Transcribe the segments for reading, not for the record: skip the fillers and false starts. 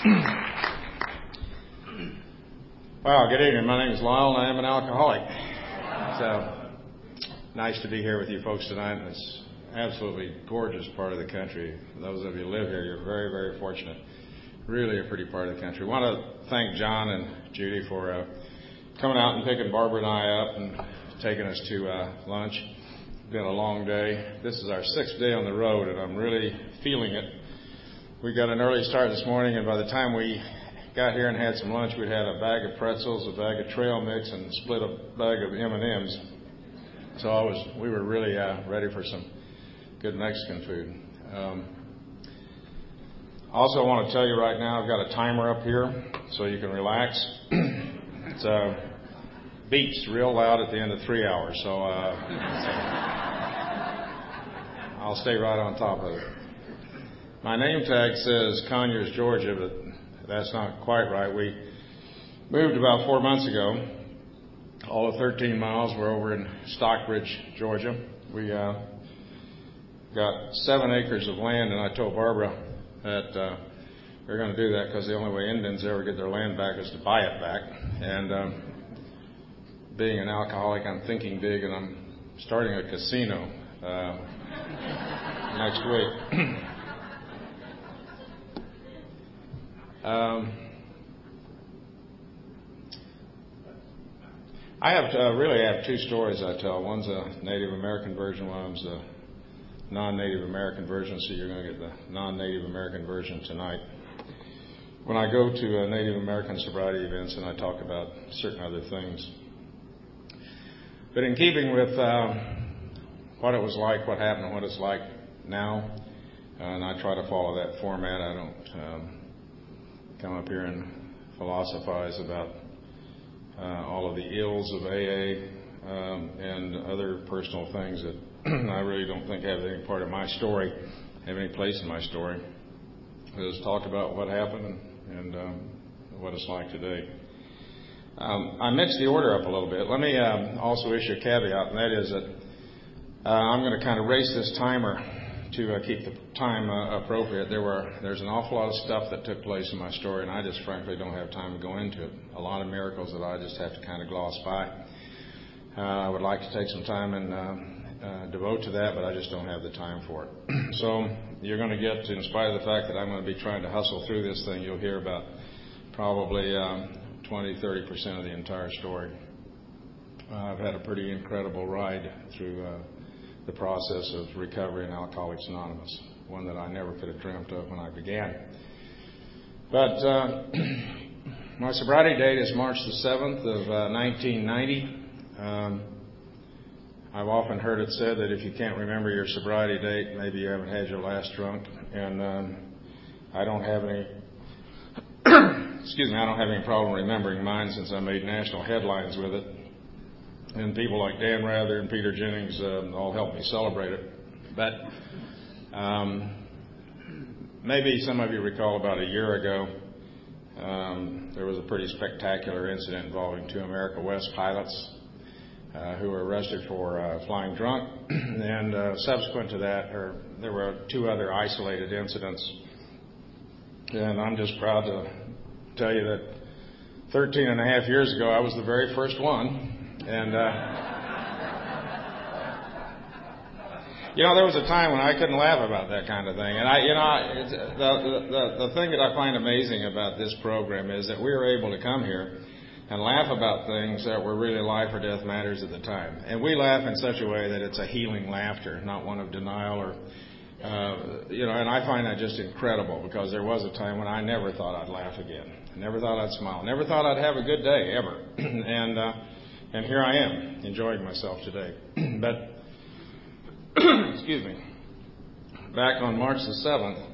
Wow, good evening. My name is Lyle, and I am an alcoholic. So nice to be here with you folks tonight in this absolutely gorgeous part of the country. For those of you who live here, you're very, very fortunate. Really a pretty part of the country. I want to thank John and Judy for coming out and picking Barbara and I up and taking us to lunch. It's been a long day. This is our 6th day on the road, and I'm really feeling it. We got an early start this morning, and by the time we got here and had some lunch, we'd had a bag of pretzels, a bag of trail mix, and split a bag of M&Ms. So we were really ready for some good Mexican food. Also, I want to tell you right now, I've got a timer up here so you can relax. It beeps real loud at the end of 3 hours, so I'll stay right on top of it. My name tag says Conyers, Georgia, but that's not quite right. We moved about 4 months ago. All of 13 miles. We're over in Stockbridge, Georgia. We got 7 acres of land, and I told Barbara that we're going to do that because the only way Indians ever get their land back is to buy it back. And being an alcoholic, I'm thinking big, and I'm starting a casino next week. I really have 2 stories I tell. One's a Native American version, one's a non-Native American version, so you're going to get the non-Native American version tonight. When I go to Native American sobriety events and I talk about certain other things. But in keeping with what it was like, what happened, and what it's like now, and I try to follow that format. I don't come up here and philosophize about all of the ills of AA and other personal things that I really don't think have any part of my story, have any place in my story. Let's talk about what happened and what it's like today. I mixed the order up a little bit. Let me also issue a caveat, and that is that I'm going to kind of race this timer to keep the time appropriate. There's an awful lot of stuff that took place in my story, and I just frankly don't have time to go into it. A lot of miracles that I just have to kind of gloss by. I would like to take some time and devote to that, but I just don't have the time for it. So you're going to get, in spite of the fact that I'm going to be trying to hustle through this thing, you'll hear about probably 20-30% of the entire story. I've had a pretty incredible ride through the process of recovery in Alcoholics Anonymous, one that I never could have dreamt of when I began. But my sobriety date is March the 7th of 1990. I've often heard it said that if you can't remember your sobriety date, maybe you haven't had your last drunk. And I don't have any I don't have any problem remembering mine since I made national headlines with it. And people like Dan Rather and Peter Jennings all helped me celebrate it. But maybe some of you recall about a year ago, there was a pretty spectacular incident involving 2 America West pilots who were arrested for flying drunk. And subsequent to that, there were 2 other isolated incidents. And I'm just proud to tell you that 13 and a half years ago, I was the very first one. And, there was a time when I couldn't laugh about that kind of thing. And the thing that I find amazing about this program is that we were able to come here and laugh about things that were really life or death matters at the time. And we laugh in such a way that it's a healing laughter, not one of denial or, and I find that just incredible because there was a time when I never thought I'd laugh again. I never thought I'd smile. Never thought I'd have a good day, ever. And here I am, enjoying myself today. But, excuse me, back on March the 7th,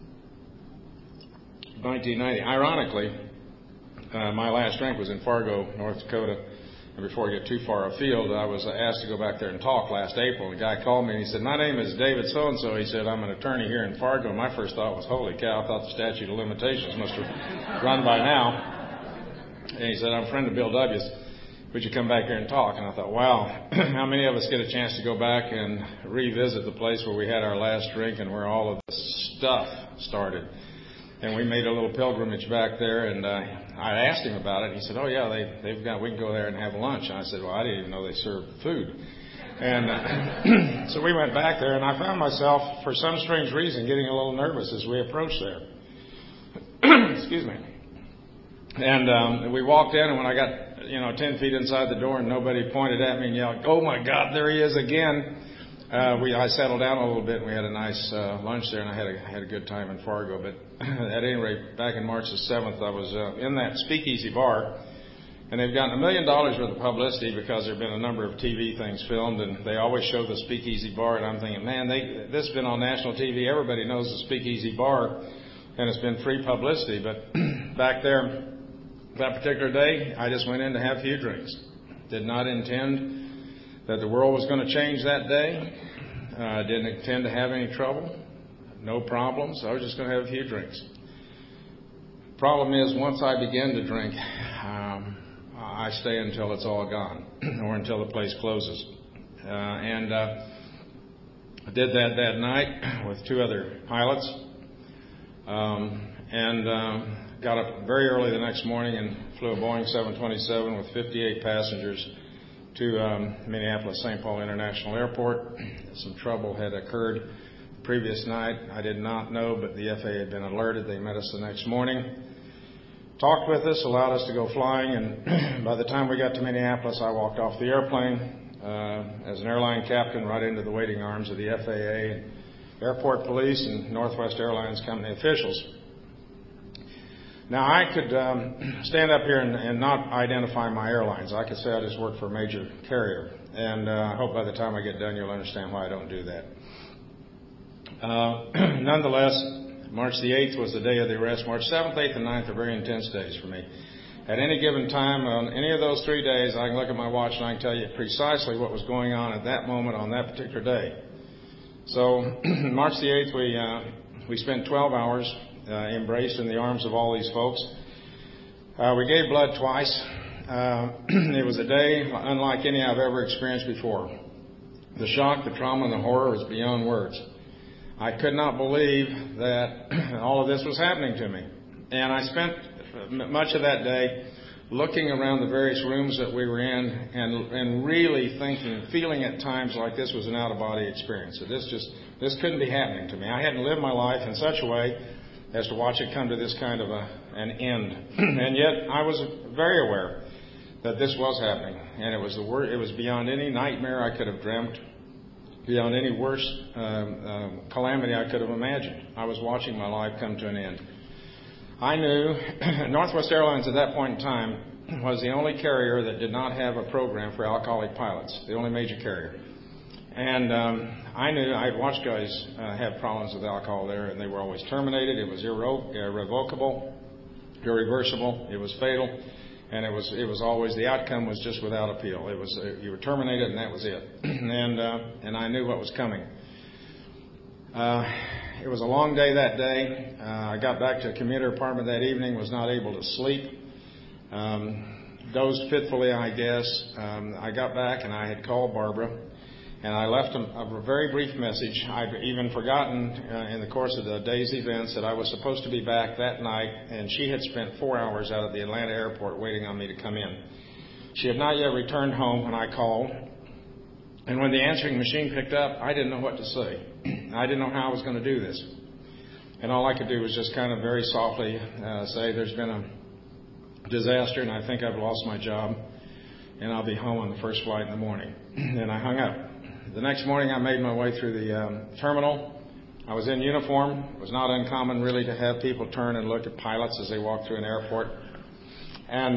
1990, ironically, my last drink was in Fargo, North Dakota. And before I get too far afield, I was asked to go back there and talk last April. And the guy called me and he said, "My name is David so-and-so." He said, "I'm an attorney here in Fargo." And my first thought was, holy cow, I thought the statute of limitations must have run by now. And he said, "I'm a friend of Bill W's. Would you come back here and talk?" And I thought, wow, how many of us get a chance to go back and revisit the place where we had our last drink and where all of the stuff started? And we made a little pilgrimage back there, and I asked him about it. He said, "Oh yeah, we can go there and have lunch." And I said, "Well, I didn't even know they served food." And so we went back there, and I found myself, for some strange reason, getting a little nervous as we approached there. Excuse me. And we walked in, and when I got 10 feet inside the door, and nobody pointed at me and yelled, "Oh my God, there he is again!" I settled down a little bit, and we had a nice lunch there, and I had a good time in Fargo. But at any rate, back in March the 7th, I was in that speakeasy bar, and they've gotten $1 million worth of publicity because there have been a number of TV things filmed, and they always show the speakeasy bar, and I'm thinking, man, this has been on national TV. Everybody knows the speakeasy bar, and it's been free publicity. But back there, that particular day, I just went in to have a few drinks. Did not intend that the world was going to change that day. Didn't intend to have any trouble. No problems. I was just going to have a few drinks. Problem is, once I begin to drink, I stay until it's all gone or until the place closes. And I did that night with two other pilots. Got up very early the next morning and flew a Boeing 727 with 58 passengers to Minneapolis-St. Paul International Airport. Some trouble had occurred the previous night. I did not know, but the FAA had been alerted. They met us the next morning, talked with us, allowed us to go flying, and by the time we got to Minneapolis, I walked off the airplane as an airline captain right into the waiting arms of the FAA, airport police, and Northwest Airlines company officials. Now, I could stand up here and not identify my airlines. I could say I just work for a major carrier, and I hope by the time I get done you'll understand why I don't do that. Nonetheless, March the 8th was the day of the arrest. March 7th, 8th, and 9th are very intense days for me. At any given time, on any of those 3 days, I can look at my watch and I can tell you precisely what was going on at that moment on that particular day. So, March the 8th, we spent 12 hours embraced in the arms of all these folks. We gave blood twice. It was a day unlike any I've ever experienced before. The shock, the trauma, and the horror was beyond words. I could not believe that all of this was happening to me. And I spent much of that day looking around the various rooms that we were in and really thinking, feeling at times like this was an out-of-body experience. That this couldn't be happening to me. I hadn't lived my life in such a way as to watch it come to this kind of an end. And yet I was very aware that this was happening, and it was beyond any nightmare I could have dreamt, beyond any worse calamity I could have imagined. I was watching my life come to an end. I knew Northwest Airlines at that point in time was the only carrier that did not have a program for alcoholic pilots, the only major carrier. And I knew I had watched guys have problems with alcohol there, and they were always terminated. It was irrevocable, irreversible. It was fatal, and it was always the outcome was just without appeal. It was you were terminated, and that was it. And I knew what was coming. It was a long day that day. I got back to a commuter apartment that evening. Was not able to sleep. Dozed fitfully, I guess. I got back and I had called Barbara. And I left a very brief message. I'd even forgotten in the course of the day's events that I was supposed to be back that night, and she had spent 4 hours out at the Atlanta airport waiting on me to come in. She had not yet returned home when I called, and when the answering machine picked up, I didn't know what to say. I didn't know how I was going to do this. And all I could do was just kind of very softly say, "There's been a disaster, and I think I've lost my job, and I'll be home on the first flight in the morning." And I hung up. The next morning, I made my way through the terminal. I was in uniform. It was not uncommon, really, to have people turn and look at pilots as they walked through an airport. And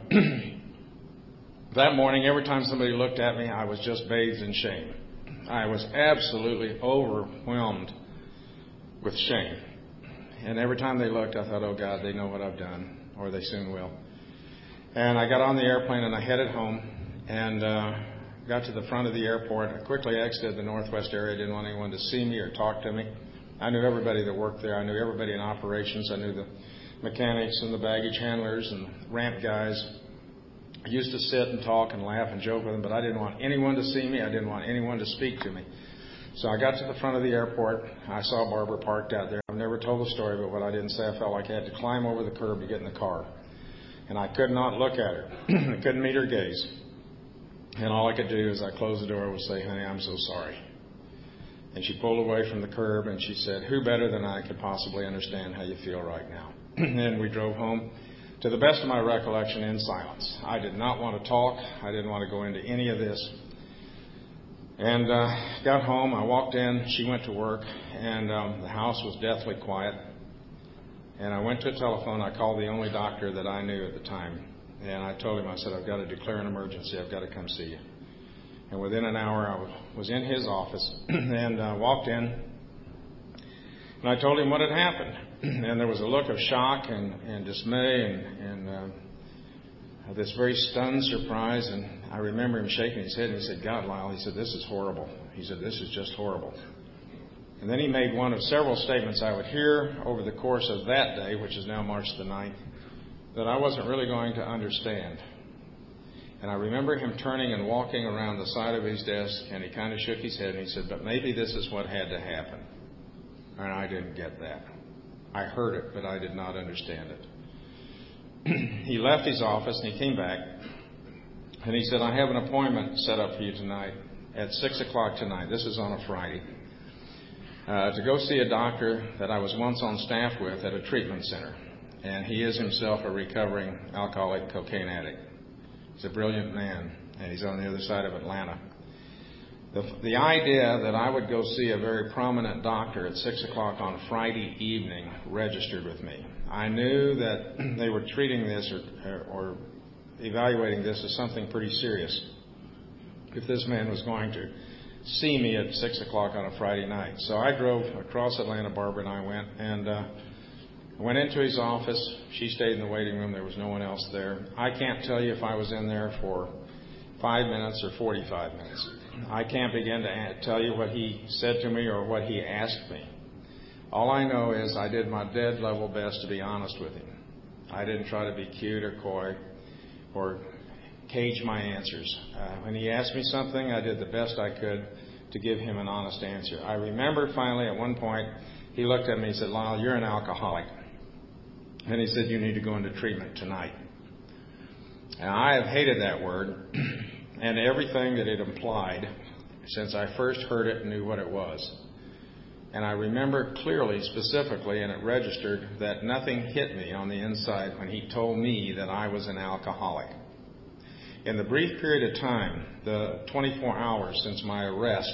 that morning, every time somebody looked at me, I was just bathed in shame. I was absolutely overwhelmed with shame. And every time they looked, I thought, "Oh, God, they know what I've done, or they soon will." And I got on the airplane, and I headed home, and got to the front of the airport. I quickly exited the Northwest area. Didn't want anyone to see me or talk to me. I knew everybody that worked there. I knew everybody in operations. I knew the mechanics and the baggage handlers and ramp guys. I used to sit and talk and laugh and joke with them, but I didn't want anyone to see me. I didn't want anyone to speak to me. So I got to the front of the airport. I saw Barbara parked out there. I've never told the story, but what I didn't say, I felt like I had to climb over the curb to get in the car. And I could not look at her. I couldn't meet her gaze. And all I could do as I closed the door was say, honey, I'm so sorry. And she pulled away from the curb and she said, who better than I could possibly understand how you feel right now? And we drove home, to the best of my recollection, in silence. I did not want to talk. I didn't want to go into any of this. And got home. I walked in. She went to work. And the house was deathly quiet. And I went to a telephone. I called the only doctor that I knew at the time. And I told him, I said, I've got to declare an emergency. I've got to come see you. And within an hour, I was in his office and walked in. And I told him what had happened. And there was a look of shock and dismay and this very stunned surprise. And I remember him shaking his head and he said, God, Lyle, he said, this is horrible. He said, this is just horrible. And then he made one of several statements I would hear over the course of that day, which is now March the 9th, that I wasn't really going to understand. And I remember him turning and walking around the side of his desk, and he kind of shook his head, and he said, but maybe this is what had to happen. And I didn't get that. I heard it, but I did not understand it. He left his office, and he came back, and he said, I have an appointment set up for you tonight at 6 o'clock tonight. This is on a Friday. To go see a doctor that I was once on staff with at a treatment center. And he is himself a recovering alcoholic cocaine addict. He's a brilliant man, and he's on the other side of Atlanta. The idea that I would go see a very prominent doctor at 6 o'clock on Friday evening registered with me. I knew that they were treating this or evaluating this as something pretty serious if this man was going to see me at 6 o'clock on a Friday night. So I drove across Atlanta. Barbara and I went, and went into his office. She stayed in the waiting room. There was no one else there. I can't tell you if I was in there for 5 minutes or 45 minutes. I can't begin to tell you what he said to me or what he asked me. All I know is I did my dead level best to be honest with him. I didn't try to be cute or coy or cage my answers. When he asked me something, I did the best I could to give him an honest answer. I remember finally at one point, he looked at me and said, Lyle, you're an alcoholic. And he said, you need to go into treatment tonight. And I have hated that word and everything that it implied since I first heard it and knew what it was. And I remember clearly, specifically, and it registered, that nothing hit me on the inside when he told me that I was an alcoholic. In the brief period of time, the 24 hours since my arrest,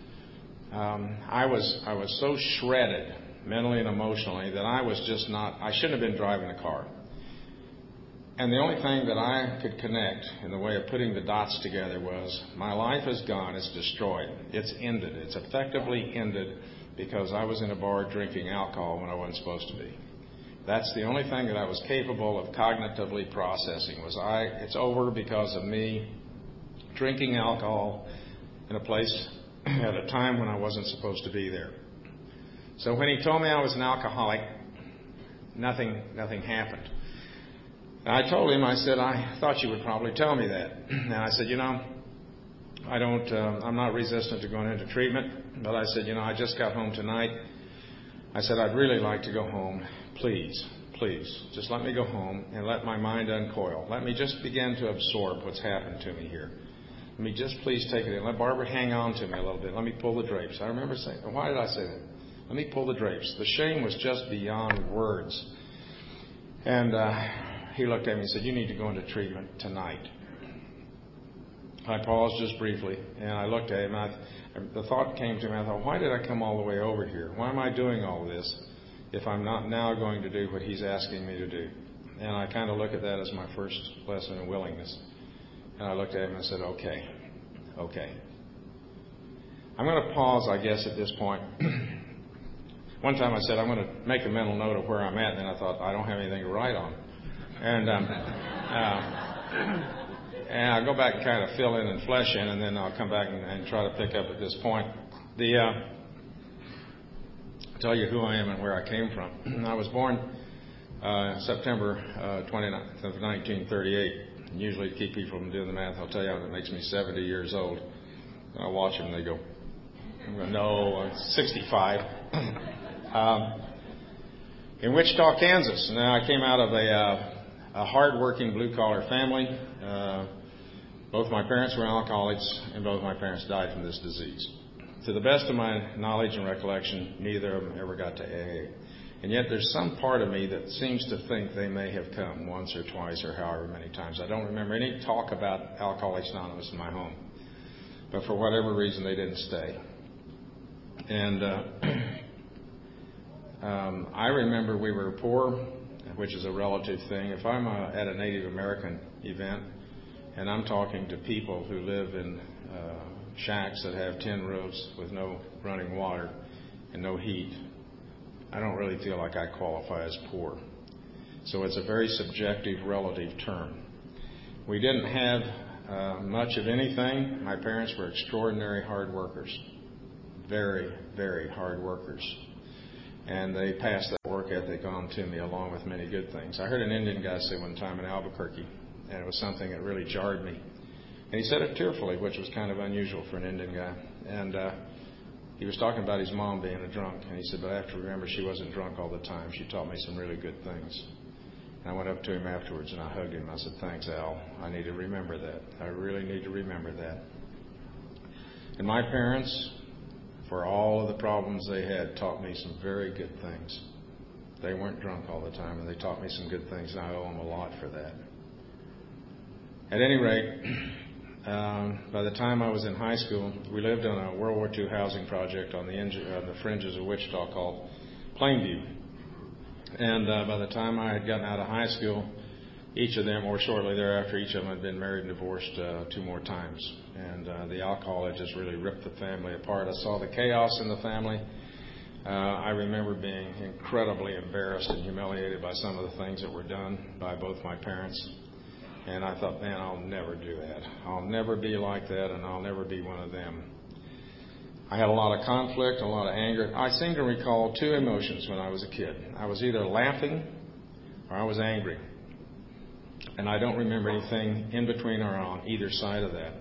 I was so shredded mentally and emotionally that I shouldn't have been driving the car. And the only thing that I could connect in the way of putting the dots together was my life is gone, it's destroyed, it's ended, it's effectively ended because I was in a bar drinking alcohol when I wasn't supposed to be. That's the only thing that I was capable of cognitively processing it's over because of me drinking alcohol in a place at a time when I wasn't supposed to be there. So when he told me I was an alcoholic, nothing happened. And I told him, I said, I thought you would probably tell me that. And I said, I'm not resistant to going into treatment, but I said, I just got home tonight. I said, I'd really like to go home. Please, just let me go home and let my mind uncoil. Let me just begin to absorb what's happened to me here. Let me just please take it in. Let Barbara hang on to me a little bit. Let me pull the drapes. I remember saying, why did I say that? Let me pull the drapes. The shame was just beyond words. And he looked at me and said, you need to go into treatment tonight. I paused just briefly, and I looked at him, and the thought came to me, I thought, why did I come all the way over here? Why am I doing all this if I'm not now going to do what he's asking me to do? And I kind of look at that as my first lesson in willingness. And I looked at him and said, okay. I'm going to pause, I guess, at this point. One time I said, I'm going to make a mental note of where I'm at, and then I thought, I don't have anything to write on. And I'll go back and kind of fill in and flesh in, and then I'll come back and try to pick up at this point. I'll tell you who I am and where I came from. I was born September 29th of 1938. And usually to keep people from doing the math, I'll tell you how it makes me 70 years old. And I watch them and they go, no, I'm 65. in Wichita, Kansas. Now, I came out of a hard-working blue-collar family. Both my parents were alcoholics, and both my parents died from this disease. To the best of my knowledge and recollection, neither of them ever got to AA. And yet there's some part of me that seems to think they may have come once or twice or however many times. I don't remember any talk about Alcoholics Anonymous in my home. But for whatever reason, they didn't stay. And I remember we were poor, which is a relative thing. If I'm at a Native American event and I'm talking to people who live in shacks that have tin roofs with no running water and no heat, I don't really feel like I qualify as poor. So it's a very subjective, relative term. We didn't have much of anything. My parents were extraordinary hard workers. Very, very hard workers. And they passed that work ethic on to me along with many good things. I heard an Indian guy say one time in Albuquerque, and it was something that really jarred me. And he said it tearfully, which was kind of unusual for an Indian guy. And he was talking about his mom being a drunk. And he said, but I have to remember she wasn't drunk all the time. She taught me some really good things. And I went up to him afterwards and I hugged him. I said, thanks, Al. I need to remember that. I really need to remember that. And my parents, for all of the problems they had, taught me some very good things. They weren't drunk all the time, and they taught me some good things, and I owe them a lot for that. At any rate, by the time I was in high school, we lived on a World War II housing project on the fringes of Wichita called Plainview. And by the time I had gotten out of high school, each of them, or shortly thereafter, each of them had been married and divorced 2 more times. And the alcohol had just really ripped the family apart. I saw the chaos in the family. I remember being incredibly embarrassed and humiliated by some of the things that were done by both my parents. And I thought, man, I'll never do that. I'll never be like that, and I'll never be one of them. I had a lot of conflict, a lot of anger. I seem to recall 2 emotions when I was a kid. I was either laughing or I was angry. And I don't remember anything in between or on either side of that.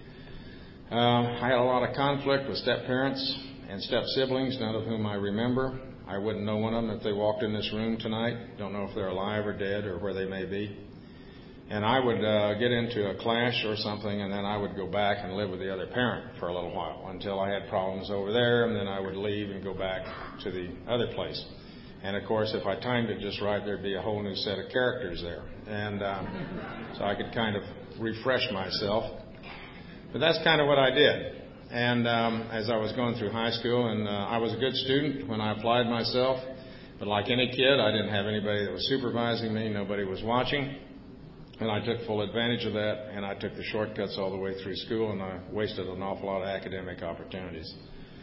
I had a lot of conflict with step-parents and step-siblings, none of whom I remember. I wouldn't know one of them if they walked in this room tonight. Don't know if they're alive or dead or where they may be. And I would get into a clash or something, and then I would go back and live with the other parent for a little while until I had problems over there, and then I would leave and go back to the other place. And, of course, if I timed it just right, there'd be a whole new set of characters there. And so I could kind of refresh myself. But that's kind of what I did. And as I was going through high school, and I was a good student when I applied myself. But like any kid, I didn't have anybody that was supervising me. Nobody was watching. And I took full advantage of that, and I took the shortcuts all the way through school, and I wasted an awful lot of academic opportunities.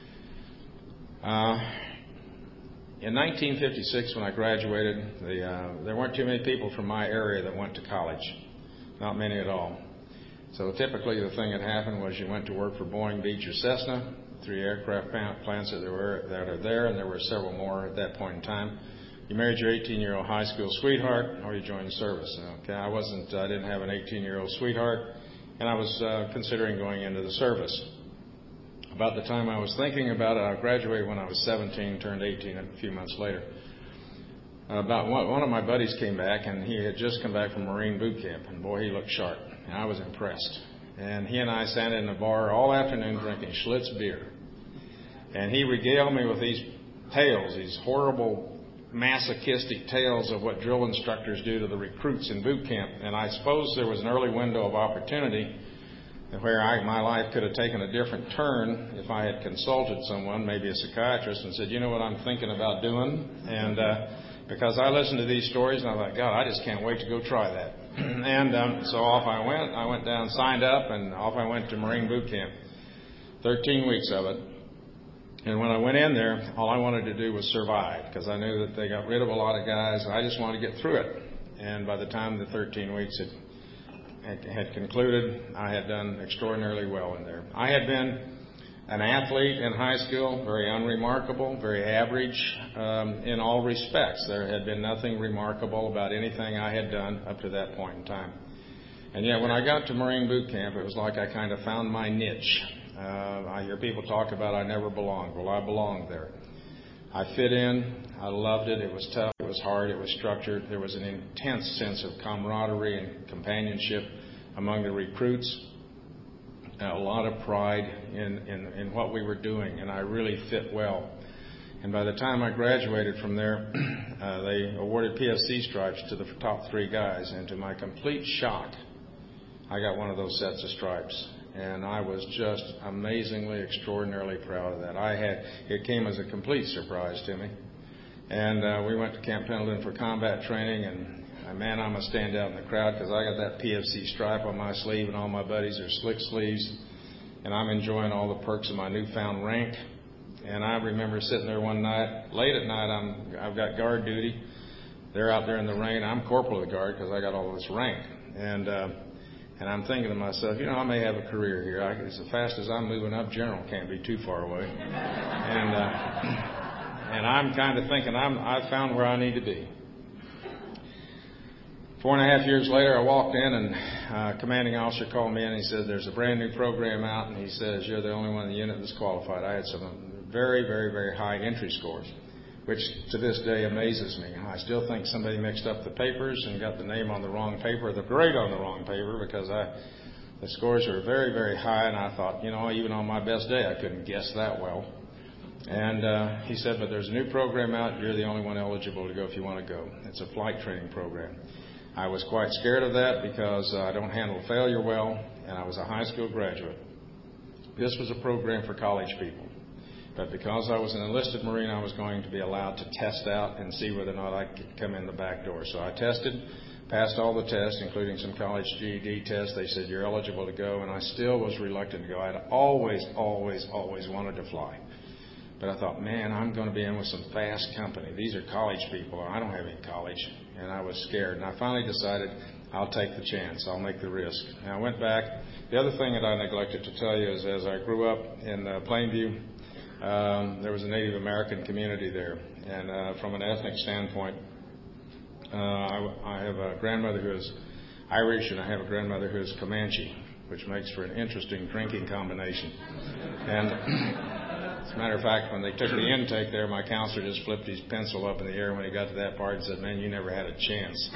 In 1956, when I graduated, there weren't too many people from my area that went to college. Not many at all. So typically the thing that happened was you went to work for Boeing, Beech, or Cessna, 3 aircraft plants that are there, and there were several more at that point in time. You married your 18-year-old high school sweetheart, or you joined the service. Okay, I didn't have an 18-year-old sweetheart, and I was considering going into the service. About the time I was thinking about it, I graduated when I was 17, turned 18 a few months later. One of my buddies came back, and he had just come back from Marine boot camp, and boy, he looked sharp, and I was impressed. And he and I sat in a bar all afternoon drinking Schlitz beer. And he regaled me with these tales, these horrible, masochistic tales of what drill instructors do to the recruits in boot camp. And I suppose there was an early window of opportunity where my life could have taken a different turn if I had consulted someone, maybe a psychiatrist, and said, you know what I'm thinking about doing? And because I listened to these stories, and I thought, God, I just can't wait to go try that. And so off I went. I went down, signed up, and off I went to Marine boot camp. 13 weeks of it. And when I went in there, all I wanted to do was survive, because I knew that they got rid of a lot of guys, and I just wanted to get through it. And by the time the 13 weeks had concluded, I had done extraordinarily well in there. I had been an athlete in high school, very unremarkable, very average in all respects. There had been nothing remarkable about anything I had done up to that point in time. And yet when I got to Marine boot camp, it was like I kind of found my niche. I hear people talk about I never belonged. Well, I belonged there. I fit in. I loved it. It was tough. It was hard. It was structured. There was an intense sense of camaraderie and companionship among the recruits. A lot of pride in what we were doing, and I really fit well. And by the time I graduated from there, they awarded PFC stripes to the top 3 guys, and to my complete shock, I got one of those sets of stripes. And I was just amazingly, extraordinarily proud of that. It came as a complete surprise to me. And we went to Camp Pendleton for combat training, and man, I'm a standout in the crowd because I got that PFC stripe on my sleeve, and all my buddies are slick sleeves, and I'm enjoying all the perks of my newfound rank. And I remember sitting there one night, late at night, I've got guard duty. They're out there in the rain. I'm corporal of the guard because I got all this rank. And I'm thinking to myself, I may have a career here. As fast as I'm moving up, general can't be too far away. And I'm kind of thinking I've found where I need to be. 4.5 years later, I walked in, and commanding officer called me in, and he said, there's a brand new program out, and he says, you're the only one in the unit that's qualified. I had some very, very, very high entry scores, which to this day amazes me. I still think somebody mixed up the papers and got the name on the wrong paper, the grade on the wrong paper, because the scores were very, very high, and I thought, even on my best day, I couldn't guess that well. And he said, but there's a new program out. You're the only one eligible to go if you want to go. It's a flight training program. I was quite scared of that because I don't handle failure well, and I was a high school graduate. This was a program for college people. But because I was an enlisted Marine, I was going to be allowed to test out and see whether or not I could come in the back door. So I tested, passed all the tests, including some college GED tests. They said, you're eligible to go, and I still was reluctant to go. I'd always wanted to fly. But I thought, man, I'm going to be in with some fast company. These are college people. I don't have any college. And I was scared. And I finally decided I'll take the chance. I'll make the risk. And I went back. The other thing that I neglected to tell you is as I grew up in Plainview, there was a Native American community there. And from an ethnic standpoint, I have a grandmother who is Irish, and I have a grandmother who is Comanche, which makes for an interesting drinking combination. And as a matter of fact, when they took the intake there, my counselor just flipped his pencil up in the air when he got to that part and said, man, you never had a chance.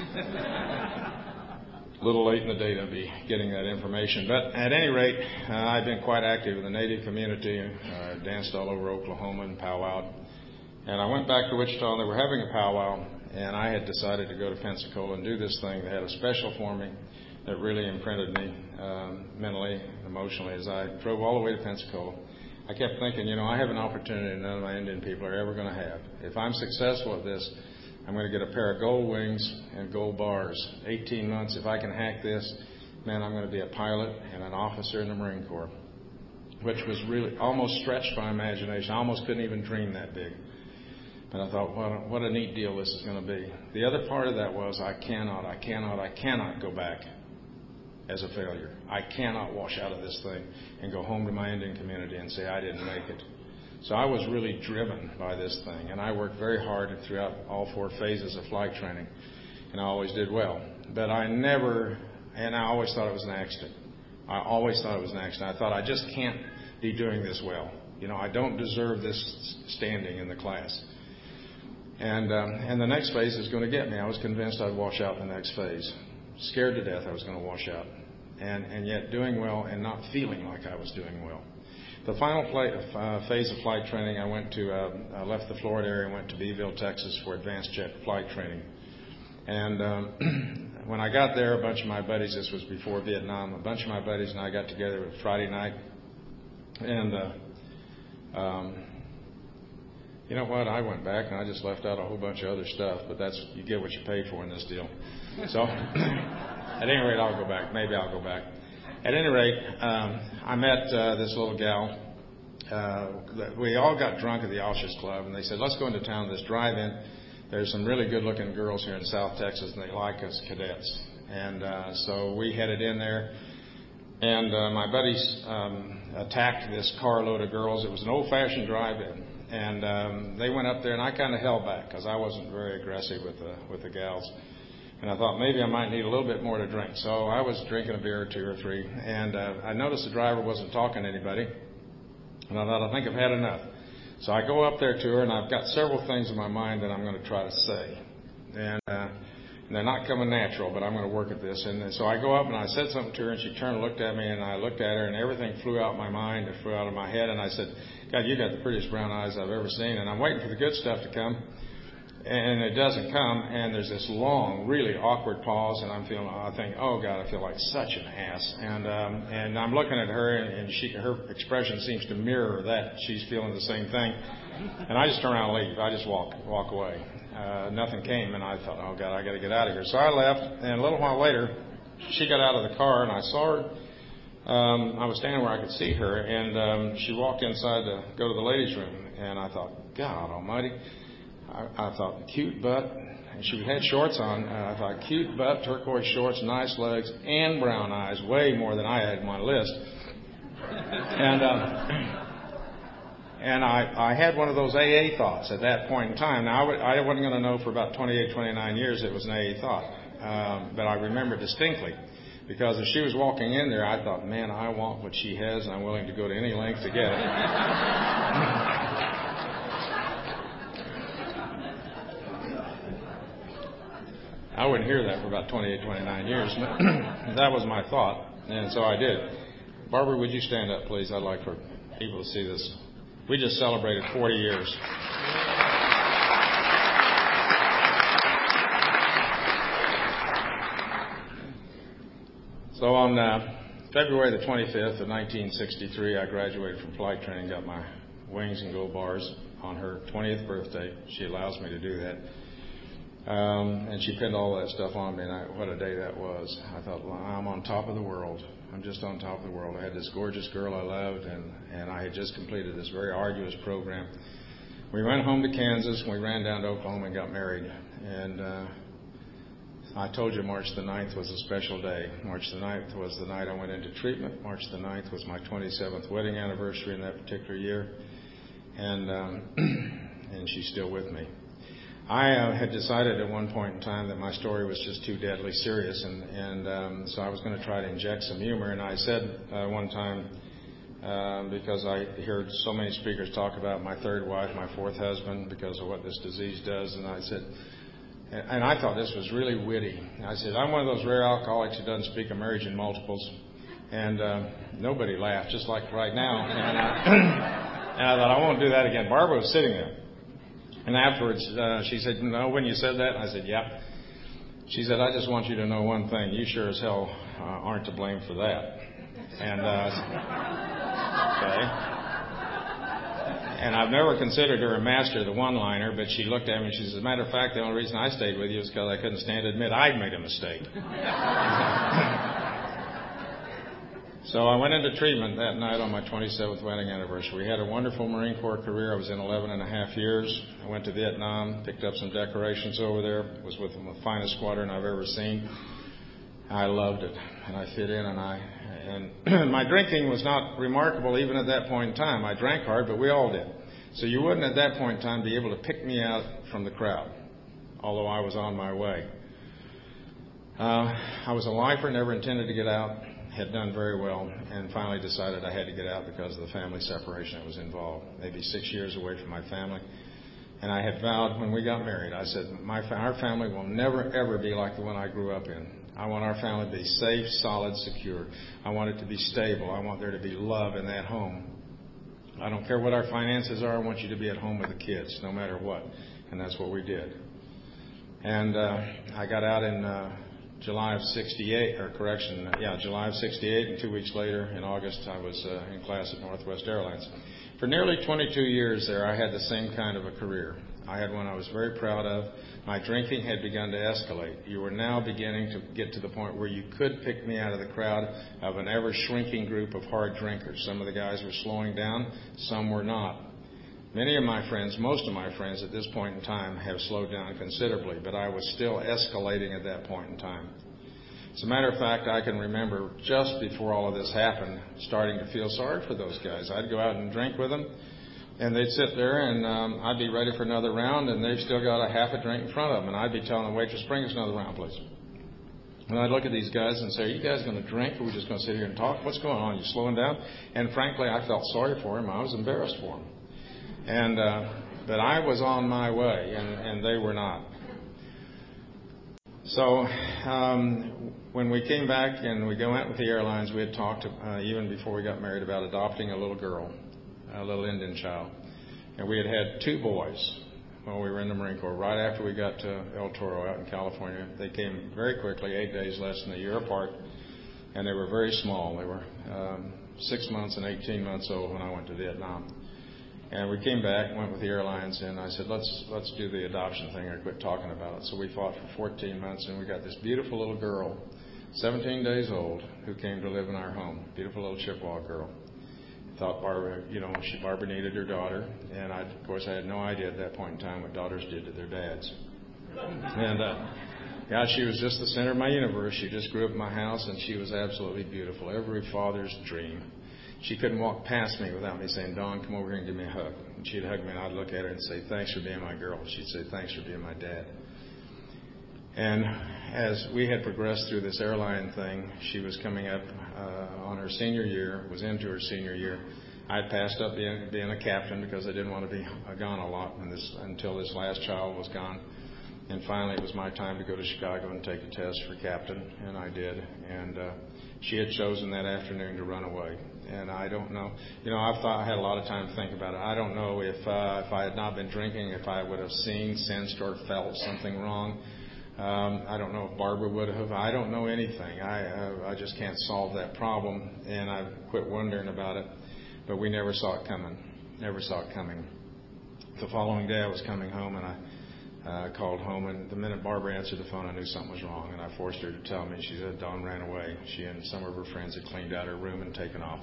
A little late in the day to be getting that information. But at any rate, I've been quite active in the Native community. Danced all over Oklahoma and powwowed. And I went back to Wichita, and they were having a powwow, and I had decided to go to Pensacola and do this thing. They had a special for me that really imprinted me mentally, emotionally, as I drove all the way to Pensacola. I kept thinking, I have an opportunity none of my Indian people are ever going to have. If I'm successful at this, I'm going to get a pair of gold wings and gold bars. 18 months, if I can hack this, man, I'm going to be a pilot and an officer in the Marine Corps, which was really almost stretched my imagination. I almost couldn't even dream that big. But I thought, what a neat deal this is going to be. The other part of that was I cannot go back as a failure. I cannot wash out of this thing and go home to my Indian community and say I didn't make it. So I was really driven by this thing, and I worked very hard throughout all 4 phases of flight training, and I always did well. But I always thought it was an accident. I thought I just can't be doing this well. I don't deserve this standing in the class. And the next phase is going to get me. I was convinced I'd wash out in the next phase. Scared to death I was going to wash out, and yet doing well and not feeling like I was doing well. The final phase of flight training, I left the Florida area and went to Beeville, Texas for advanced jet flight training. And when I got there, a bunch of my buddies, this was before Vietnam, a bunch of my buddies and I got together Friday night, and you know what? I went back and I just left out a whole bunch of other stuff, but you get what you pay for in this deal. So, at any rate, I'll go back. Maybe I'll go back. At any rate, I met this little gal. We all got drunk at the Officers Club, and they said, let's go into town to this drive-in. There's some really good-looking girls here in South Texas, and they like us cadets. And so we headed in there, and my buddies attacked this carload of girls. It was an old-fashioned drive-in. And they went up there, and I kind of held back because I wasn't very aggressive with the gals. And I thought maybe I might need a little bit more to drink. So I was drinking a beer or 2 or 3. And I noticed the driver wasn't talking to anybody. And I thought, I think I've had enough. So I go up there to her, and I've got several things in my mind that I'm going to try to say. And they're not coming natural, but I'm going to work at this. And so I go up and I said something to her, and she turned and looked at me, and I looked at her, and everything flew out of my mind, it flew out of my head, and I said, God, you got the prettiest brown eyes I've ever seen. And I'm waiting for the good stuff to come, and it doesn't come, and there's this long, really awkward pause, and I think, oh God, I feel like such an ass. And I'm looking at her, and her expression seems to mirror that. She's feeling the same thing. And I just turn around and leave. I just walk away. Nothing came, and I thought, oh God, I got to get out of here. So I left, and a little while later, she got out of the car, and I saw her. I was standing where I could see her, and she walked inside to go to the ladies' room, and I thought, God Almighty. I thought, cute butt. And she had shorts on. I thought, cute butt, turquoise shorts, nice legs, and brown eyes, way more than I had on my list. And I had one of those AA thoughts at that point in time. Now, I wasn't going to know for about 28, 29 years it was an AA thought. But I remember distinctly, because as she was walking in there, I thought, man, I want what she has, and I'm willing to go to any length to get it. I wouldn't hear that for about 28, 29 years. But that was my thought, and so I did. Barbara, would you stand up, please? I'd like for people to see this. We just celebrated 40 years. So on February the 25th of 1963, I graduated from flight training, got my wings and gold bars on her 20th birthday. She allows me to do that. And she pinned all that stuff on me, and what a day that was. I thought, well, I'm on top of the world. I'm just on top of the world. I had this gorgeous girl I loved, and I had just completed this very arduous program. We went home to Kansas, and we ran down to Oklahoma and got married. And I told you March the 9th was a special day. March the 9th was the night I went into treatment. March the 9th was my 27th wedding anniversary in that particular year. And she's still with me. I had decided at one point in time that my story was just too deadly serious, and so I was going to try to inject some humor. And I said one time, because I heard so many speakers talk about my third wife, my fourth husband, because of what this disease does, and I said, and I thought this was really witty. I said, I'm one of those rare alcoholics who doesn't speak of marriage in multiples, and nobody laughed, just like right now. And I thought, I won't do that again. Barbara was sitting there. And afterwards, she said, no, when you said that? I said, yeah. She said, I just want you to know one thing. You sure as hell aren't to blame for that. And okay. And I've never considered her a master of the one-liner, but she looked at me and she said, as a matter of fact, the only reason I stayed with you is because I couldn't stand to admit I'd made a mistake. So I went into treatment that night on my 27th wedding anniversary. We had a wonderful Marine Corps career. I was in 11 and a half years. I went to Vietnam, picked up some decorations over there, was with the finest squadron I've ever seen. I loved it, and I fit in, and my drinking was not remarkable even at that point in time. I drank hard, but we all did. So you wouldn't at that point in time be able to pick me out from the crowd, although I was on my way. I was a lifer, never intended to get out. Had done very well, and finally decided I had to get out because of the family separation that was involved. Maybe 6 years away from my family. And I had vowed when we got married, I said, our family will never, ever be like the one I grew up in. I want our family to be safe, solid, secure. I want it to be stable. I want there to be love in that home. I don't care what our finances are. I want you to be at home with the kids, no matter what. And that's what we did. And I got out in July of 68, July of 68, and 2 weeks later, in August, I was in class at Northwest Airlines. For nearly 22 years there, I had the same kind of a career. I had one I was very proud of. My drinking had begun to escalate. You were now beginning to get to the point where you could pick me out of the crowd of an ever-shrinking group of hard drinkers. Some of the guys were slowing down, some were not. Many of my friends, most of my friends at this point in time have slowed down considerably, but I was still escalating at that point in time. As a matter of fact, I can remember just before all of this happened, starting to feel sorry for those guys. I'd go out and drink with them, and they'd sit there, and I'd be ready for another round, and they've still got a half a drink in front of them, and I'd be telling the waitress, bring us another round, please. And I'd look at these guys and say, are you guys going to drink, or are we just going to sit here and talk? What's going on? Are you slowing down? And frankly, I felt sorry for him. I was embarrassed for him. And but I was on my way, and they were not. So when we came back and we went with the airlines, we had talked even before we got married about adopting a little girl, a little Indian child. And we had had 2 boys while we were in the Marine Corps. Right after we got to El Toro out in California, they came very quickly, 8 days less than a year apart, and they were very small. They were 6 months and 18 months old when I went to Vietnam. And we came back, went with the airlines, and I said, let's do the adoption thing or quit talking about it. So we fought for 14 months, and we got this beautiful little girl, 17 days old, who came to live in our home. Beautiful little Chippewa girl. Thought Barbara, Barbara needed her daughter, and of course I had no idea at that point in time what daughters did to their dads. And she was just the center of my universe. She just grew up in my house, and she was absolutely beautiful. Every father's dream. She couldn't walk past me without me saying, Don, come over here and give me a hug. And she'd hug me, and I'd look at her and say, thanks for being my girl. She'd say, thanks for being my dad. And as we had progressed through this airline thing, she was coming up on her senior year, was into her senior year. I had passed up being a captain because I didn't want to be gone a lot until this last child was gone. And finally, it was my time to go to Chicago and take a test for captain, and I did. And she had chosen that afternoon to run away. And I don't know. I had a lot of time to think about it. I don't know if I had not been drinking, if I would have seen, sensed, or felt something wrong. I don't know if Barbara would have. I don't know anything. I just can't solve that problem, and I've quit wondering about it. But we never saw it coming. Never saw it coming. The following day, I was coming home, and I called home, and the minute Barbara answered the phone, I knew something was wrong, and I forced her to tell me. She said Dawn ran away. She and some of her friends had cleaned out her room and taken off.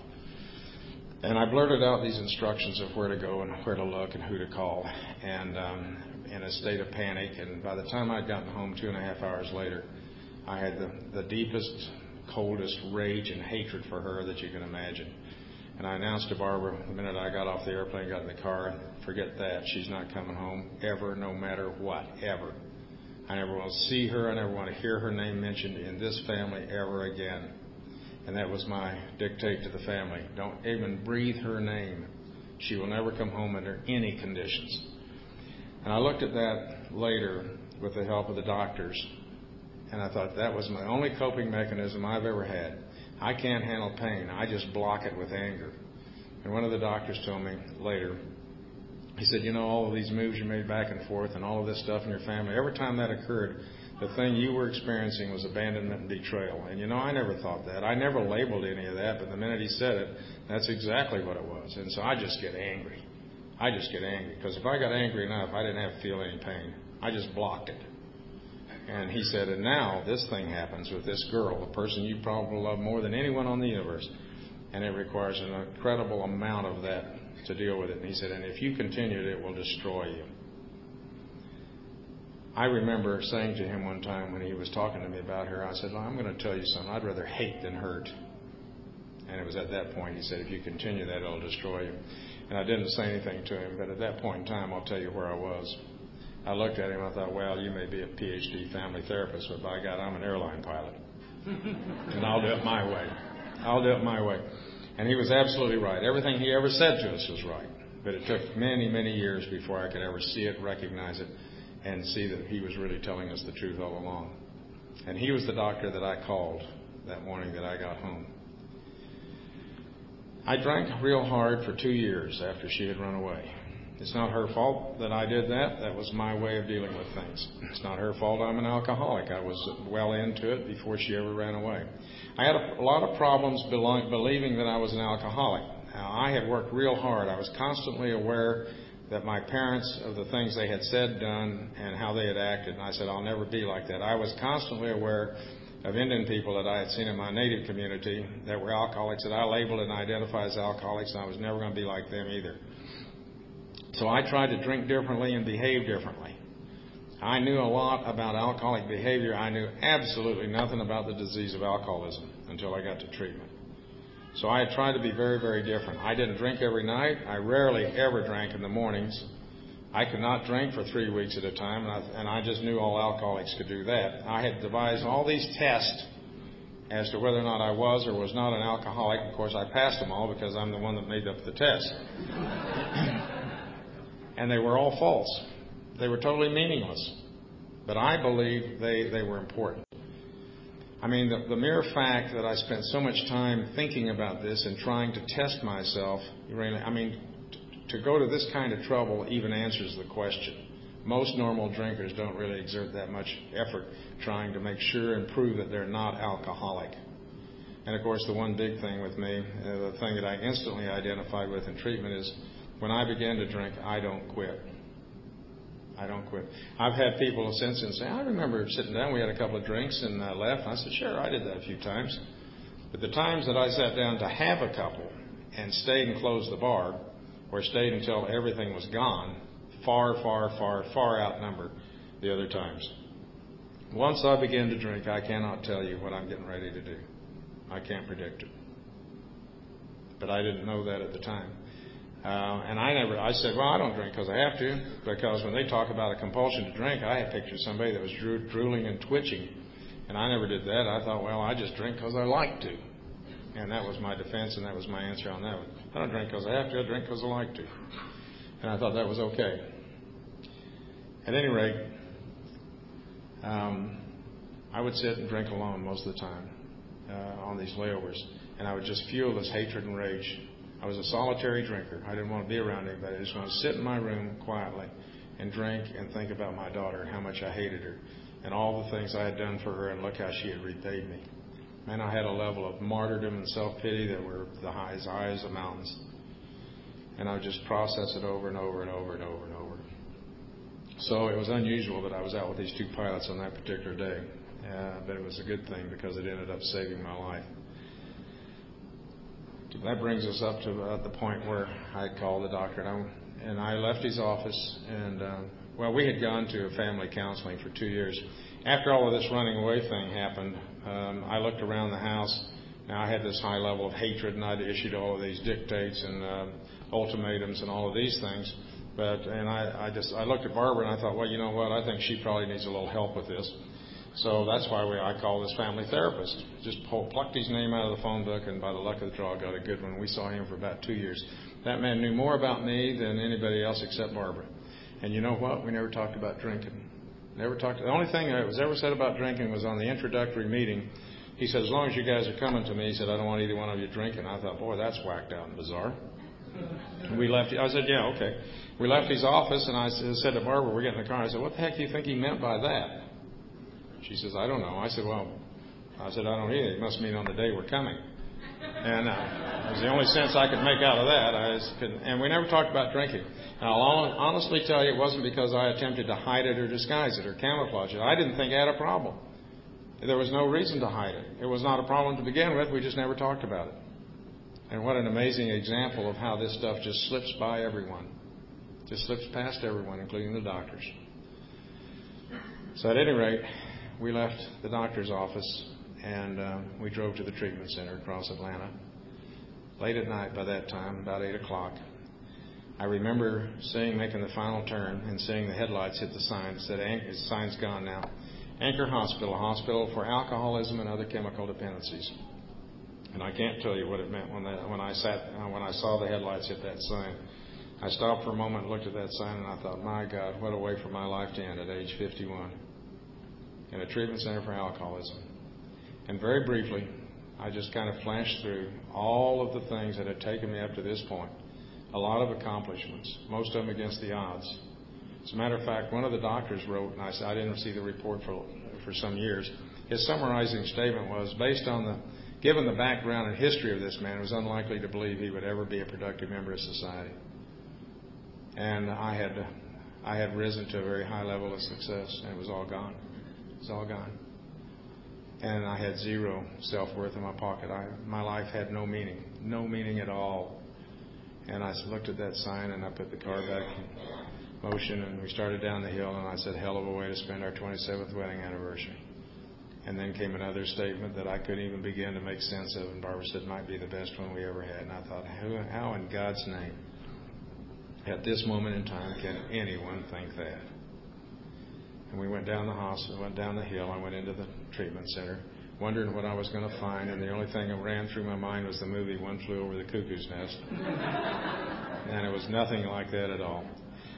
And I blurted out these instructions of where to go and where to look and who to call, and in a state of panic. And by the time I'd gotten home 2.5 hours later, I had the deepest, coldest rage and hatred for her that you can imagine. And I announced to Barbara the minute I got off the airplane, got in the car, forget that. She's not coming home ever, no matter what, ever. I never want to see her. I never want to hear her name mentioned in this family ever again. And that was my dictate to the family. Don't even breathe her name. She will never come home under any conditions. And I looked at that later with the help of the doctors, and I thought that was my only coping mechanism I've ever had. I can't handle pain. I just block it with anger. And one of the doctors told me later, he said, all of these moves you made back and forth and all of this stuff in your family, every time that occurred, the thing you were experiencing was abandonment and betrayal. And I never thought that. I never labeled any of that, but the minute he said it, that's exactly what it was. And so I just get angry. Because if I got angry enough, I didn't have to feel any pain. I just blocked it. And he said, and now this thing happens with this girl, the person you probably love more than anyone on the universe. And it requires an incredible amount of that to deal with it. And he said, and if you continue it will destroy you. I remember saying to him one time when he was talking to me about her, I said, well, I'm going to tell you something. I'd rather hate than hurt. And it was at that point he said, if you continue that, it'll destroy you. And I didn't say anything to him, but at that point in time, I'll tell you where I was. I looked at him and I thought, well, you may be a PhD family therapist, but by God, I'm an airline pilot. And I'll do it my way. And he was absolutely right. Everything he ever said to us was right. But it took many, many years before I could ever see it, recognize it, and see that he was really telling us the truth all along. And he was the doctor that I called that morning that I got home. I drank real hard for 2 years after she had run away. It's not her fault that I did that. That was my way of dealing with things. It's not her fault I'm an alcoholic. I was well into it before she ever ran away. I had a lot of problems believing that I was an alcoholic. Now, I had worked real hard. I was constantly aware that my parents, of the things they had said, done, and how they had acted. And I said, I'll never be like that. I was constantly aware of Indian people that I had seen in my native community that were alcoholics, that I labeled and identified as alcoholics, and I was never going to be like them either. So I tried to drink differently and behave differently. I knew a lot about alcoholic behavior. I knew absolutely nothing about the disease of alcoholism until I got to treatment. So I had tried to be very, very different. I didn't drink every night. I rarely ever drank in the mornings. I could not drink for 3 weeks at a time, and I just knew all alcoholics could do that. I had devised all these tests as to whether or not I was or was not an alcoholic. Of course, I passed them all because I'm the one that made up the test. And they were all false. They were totally meaningless. But I believe they were important. I mean, the mere fact that I spent so much time thinking about this and trying to test myself, to go to this kind of trouble even answers the question. Most normal drinkers don't really exert that much effort trying to make sure and prove that they're not alcoholic. And, of course, the one big thing with me, the thing that I instantly identified with in treatment is when I began to drink, I don't quit. I don't quit. I've had people since then say, I remember sitting down, we had a couple of drinks and left. And I said, sure, I did that a few times. But the times that I sat down to have a couple and stayed and closed the bar or stayed until everything was gone, far outnumber the other times. Once I begin to drink, I cannot tell you what I'm getting ready to do. I can't predict it. But I didn't know that at the time. And I said, well, I don't drink because I have to, because when they talk about a compulsion to drink, I had pictured somebody that was drooling and twitching, and I never did that. I thought, well, I just drink because I like to. And that was my defense, and that was my answer on that one. I don't drink because I have to, I drink because I like to. And I thought that was okay. At any rate, I would sit and drink alone most of the time on these layovers, and I would just fuel this hatred and rage. I was a solitary drinker. I didn't want to be around anybody. I just wanted to sit in my room quietly and drink and think about my daughter, how much I hated her, and all the things I had done for her, and look how she had repaid me. And I had a level of martyrdom and self-pity that were as high as the mountains. And I would just process it over and over and over and over and over. So it was unusual that I was out with these two pilots on that particular day. But it was a good thing because it ended up saving my life. That brings us up to the point where I called the doctor, and I left his office, and we had gone to family counseling for 2 years. After all of this running away thing happened, I looked around the house. Now I had this high level of hatred, and I'd issued all of these dictates and ultimatums and all of these things. I looked at Barbara and I thought, well, you know what? I think she probably needs a little help with this. So that's why I called this family therapist. Just plucked his name out of the phone book, and by the luck of the draw, got a good one. We saw him for about 2 years. That man knew more about me than anybody else except Barbara. And you know what? We never talked about drinking. The only thing that was ever said about drinking was on the introductory meeting. He said, as long as you guys are coming to me, he said, I don't want either one of you drinking. I thought, boy, that's whacked out and bizarre. And we left. I said, yeah, okay. We left his office, and I said to Barbara, we're getting in the car. I said, what the heck do you think he meant by that? She says, I don't know. I said, I don't either. It must mean on the day we're coming. And it was the only sense I could make out of that. And we never talked about drinking. And I'll honestly tell you, it wasn't because I attempted to hide it or disguise it or camouflage it. I didn't think I had a problem. There was no reason to hide it. It was not a problem to begin with. We just never talked about it. And what an amazing example of how this stuff just slips by everyone. Just slips past everyone, including the doctors. So at any rate, we left the doctor's office, and we drove to the treatment center across Atlanta. Late at night by that time, about 8 o'clock. I remember making the final turn and seeing the headlights hit the sign. It said, the sign's gone now. Anchor Hospital, a hospital for alcoholism and other chemical dependencies. And I can't tell you what it meant when I saw the headlights hit that sign. I stopped for a moment and looked at that sign, and I thought, my God, what a way for my life to end at age 51. In a treatment center for alcoholism. And very briefly, I just kind of flashed through all of the things that had taken me up to this point. A lot of accomplishments, most of them against the odds. As a matter of fact, one of the doctors wrote, and I didn't see the report for some years, his summarizing statement was, given the background and history of this man, it was unlikely to believe he would ever be a productive member of society. And I had risen to a very high level of success, and it was all gone. It's all gone. And I had zero self-worth in my pocket. My life had no meaning at all. And I looked at that sign, and I put the car back in motion, and we started down the hill, and I said, hell of a way to spend our 27th wedding anniversary. And then came another statement that I couldn't even begin to make sense of, and Barbara said, might be the best one we ever had. And I thought, how in God's name, at this moment in time, can anyone think that? And we went down the hospital, went down the hill. I went into the treatment center, wondering what I was going to find. And the only thing that ran through my mind was the movie One Flew Over the Cuckoo's Nest. And it was nothing like that at all.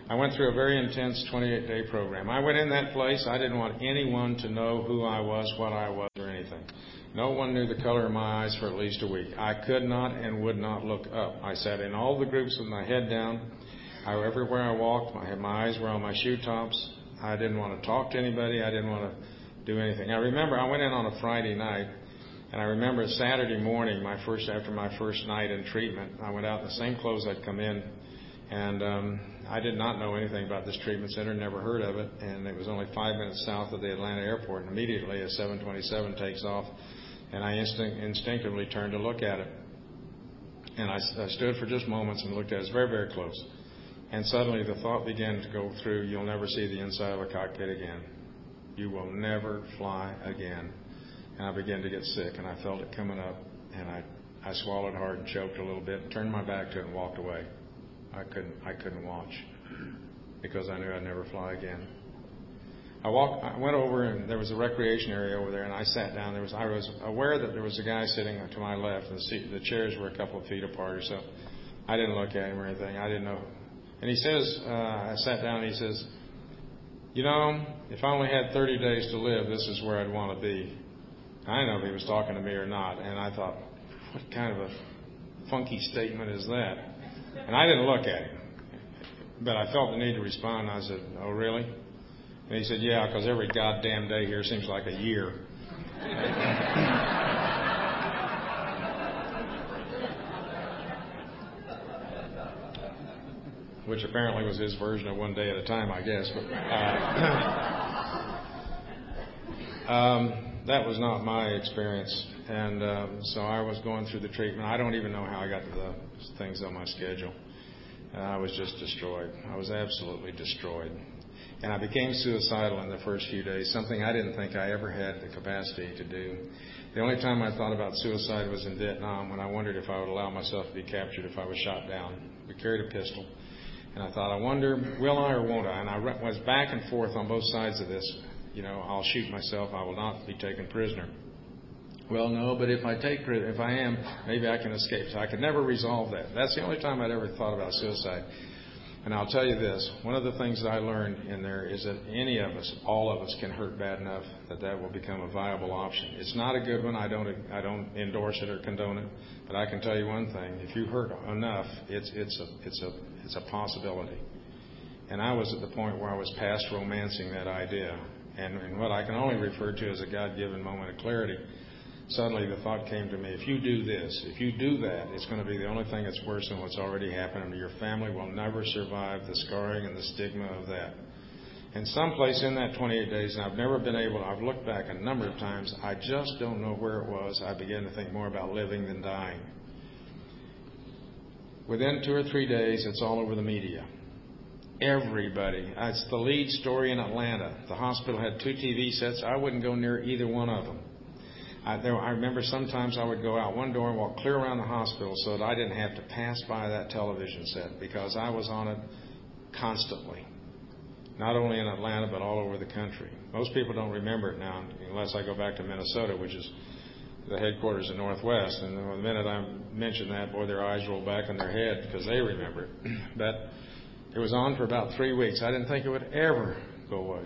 I went through a very intense 28-day program. I went in that place. I didn't want anyone to know who I was, what I was, or anything. No one knew the color of my eyes for at least a week. I could not and would not look up. I sat in all the groups with my head down. Everywhere I walked, my eyes were on my shoe tops. I didn't want to talk to anybody. I didn't want to do anything. I remember I went in on a Friday night, and I remember Saturday morning, after my first night in treatment, I went out in the same clothes I'd come in, and I did not know anything about this treatment center, never heard of it, and it was only 5 minutes south of the Atlanta airport, and immediately a 727 takes off, and I instinctively turned to look at it. And I stood for just moments and looked at it. It was very, very close. And suddenly the thought began to go through, you'll never see the inside of a cockpit again. You will never fly again. And I began to get sick, and I felt it coming up, and I swallowed hard and choked a little bit and turned my back to it and walked away. I couldn't watch because I knew I'd never fly again. I went over, and there was a recreation area over there, and I sat down. I was aware that there was a guy sitting to my left, and the chairs were a couple of feet apart or so. I didn't look at him or anything. I didn't know. And he says, I sat down, and he says, you know, if I only had 30 days to live, this is where I'd want to be. I didn't know if he was talking to me or not, and I thought, what kind of a funky statement is that? And I didn't look at him, but I felt the need to respond. I said, oh, really? And he said, yeah, because every goddamn day here seems like a year. Which apparently was his version of one day at a time, I guess. But that was not my experience. And so I was going through the treatment. I don't even know how I got to the things on my schedule. I was just destroyed. I was absolutely destroyed. And I became suicidal in the first few days, something I didn't think I ever had the capacity to do. The only time I thought about suicide was in Vietnam, when I wondered if I would allow myself to be captured if I was shot down. We carried a pistol. And I thought, I wonder, will I or won't I? And I was back and forth on both sides of this. You know, I'll shoot myself. I will not be taken prisoner. Well, no, but if I am, maybe I can escape. So I could never resolve that. That's the only time I'd ever thought about suicide. And I'll tell you this, one of the things that I learned in there is that any of us, all of us, can hurt bad enough that will become a viable option. It's not a good one. I don't endorse it or condone it. But I can tell you one thing, if you hurt enough, it's a possibility. And I was at the point where I was past romancing that idea. And what I can only refer to as a God-given moment of clarity, suddenly the thought came to me, if you do this, if you do that, it's going to be the only thing that's worse than what's already happened. Your family will never survive the scarring and the stigma of that. And someplace in that 28 days, and I've looked back a number of times, I just don't know where it was, I began to think more about living than dying. Within 2 or 3 days, it's all over the media. Everybody. It's the lead story in Atlanta. The hospital had 2 TV sets. I wouldn't go near either one of them. I remember sometimes I would go out one door and walk clear around the hospital so that I didn't have to pass by that television set because I was on it constantly. Not only in Atlanta, but all over the country. Most people don't remember it now unless I go back to Minnesota, which is the headquarters in Northwest. And the minute I mention that, boy, their eyes roll back in their head because they remember it. But it was on for about 3 weeks. I didn't think it would ever go away.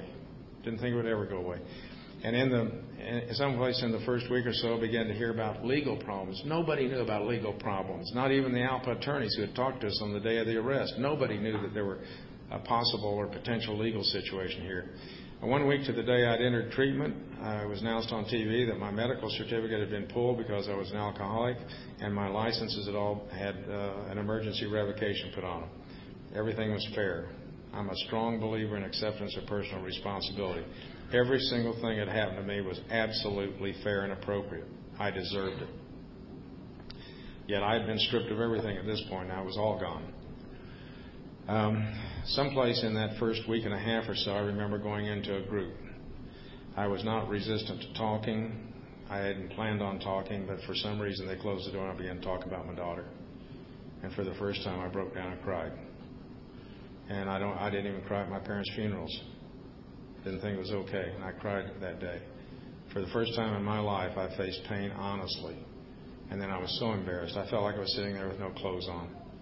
And in some place in the first week or so, I began to hear about legal problems. Nobody knew about legal problems. Not even the ALPA attorneys who had talked to us on the day of the arrest. Nobody knew that there were a possible or potential legal situation here. And 1 week to the day I'd entered treatment, it was announced on TV that my medical certificate had been pulled because I was an alcoholic, and my licenses had all had an emergency revocation put on them. Everything was fair. I'm a strong believer in acceptance of personal responsibility. Every single thing that happened to me was absolutely fair and appropriate. I deserved it. Yet I had been stripped of everything at this point. Now it was all gone. Someplace in that first week and a half or so, I remember going into a group. I was not resistant to talking. I hadn't planned on talking, but for some reason they closed the door and I began to talk about my daughter. And for the first time, I broke down and cried. And I didn't even cry at my parents' funerals. Didn't think it was okay, and I cried that day. For the first time in my life, I faced pain honestly. And then I was so embarrassed. I felt like I was sitting there with no clothes on.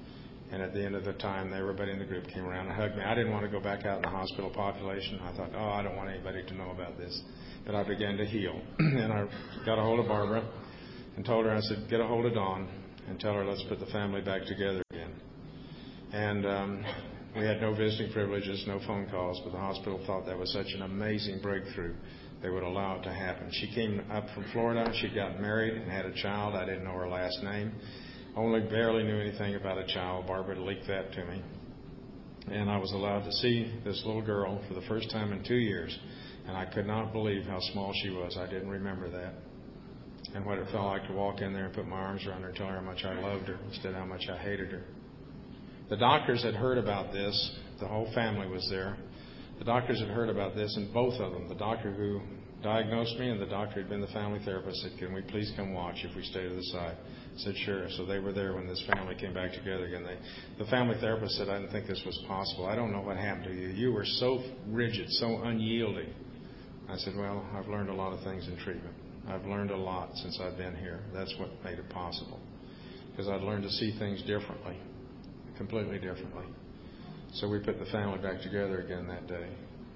And at the end of the time, everybody in the group came around and hugged me. I didn't want to go back out in the hospital population. I thought, I don't want anybody to know about this. But I began to heal. And I got a hold of Barbara and told her, I said, get a hold of Dawn and tell her let's put the family back together again. And we had no visiting privileges, no phone calls, but the hospital thought that was such an amazing breakthrough they would allow it to happen. She came up from Florida. She'd gotten married and had a child. I didn't know her last name. Only barely knew anything about a child. Barbara leaked that to me. And I was allowed to see this little girl for the first time in 2 years. And I could not believe how small she was. I didn't remember that. And what it felt like to walk in there and put my arms around her and tell her how much I loved her instead of how much I hated her. The doctors had heard about this. The whole family was there. The doctors had heard about this, and both of them, the doctor who diagnosed me and the doctor who had been the family therapist, said, can we please come watch if we stay to the side? I said, sure. So they were there when this family came back together again. The family therapist said, I didn't think this was possible. I don't know what happened to you. You were so rigid, so unyielding. I said, well, I've learned a lot of things in treatment. I've learned a lot since I've been here. That's what made it possible. Because I'd learned to see things differently, completely differently. So we put the family back together again that day.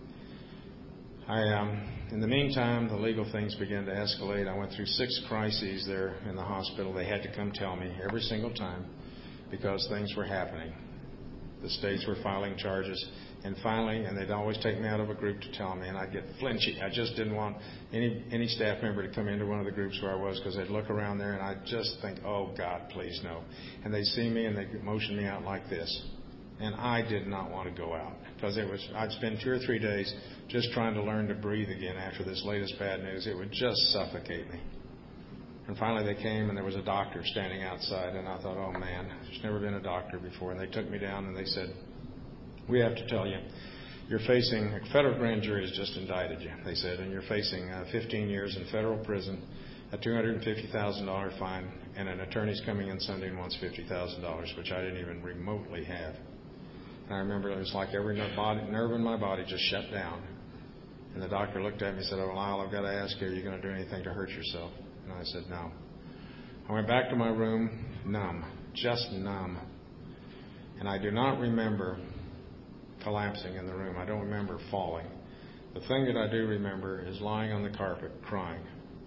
In the meantime, the legal things began to escalate. I went through 6 crises there in the hospital. They had to come tell me every single time because things were happening. The states were filing charges. And finally, and they'd always take me out of a group to tell me, and I'd get flinchy. I just didn't want any staff member to come into one of the groups where I was because they'd look around there and I'd just think, oh, God, please no. And they'd see me and they'd motion me out like this. And I did not want to go out because I'd spend 2 or 3 days just trying to learn to breathe again after this latest bad news. It would just suffocate me. And finally they came and there was a doctor standing outside and I thought, oh man, there's never been a doctor before. And they took me down and they said, we have to tell you, you're facing, a federal grand jury has just indicted you, they said, and you're facing 15 years in federal prison, a $250,000 fine, and an attorney's coming in Sunday and wants $50,000, which I didn't even remotely have. And I remember it was like every nerve in my body just shut down. And the doctor looked at me and said, oh, Lyle, I've got to ask you, are you going to do anything to hurt yourself? And I said, no. I went back to my room, numb, just numb. And I do not remember collapsing in the room. I don't remember falling. The thing that I do remember is lying on the carpet crying.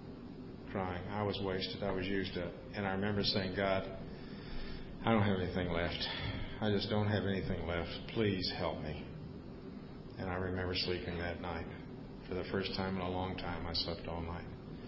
I was wasted. I was used up. And I remember saying, God, I don't have anything left. I just don't have anything left. Please help me. And I remember sleeping that night. For the first time in a long time, I slept all night.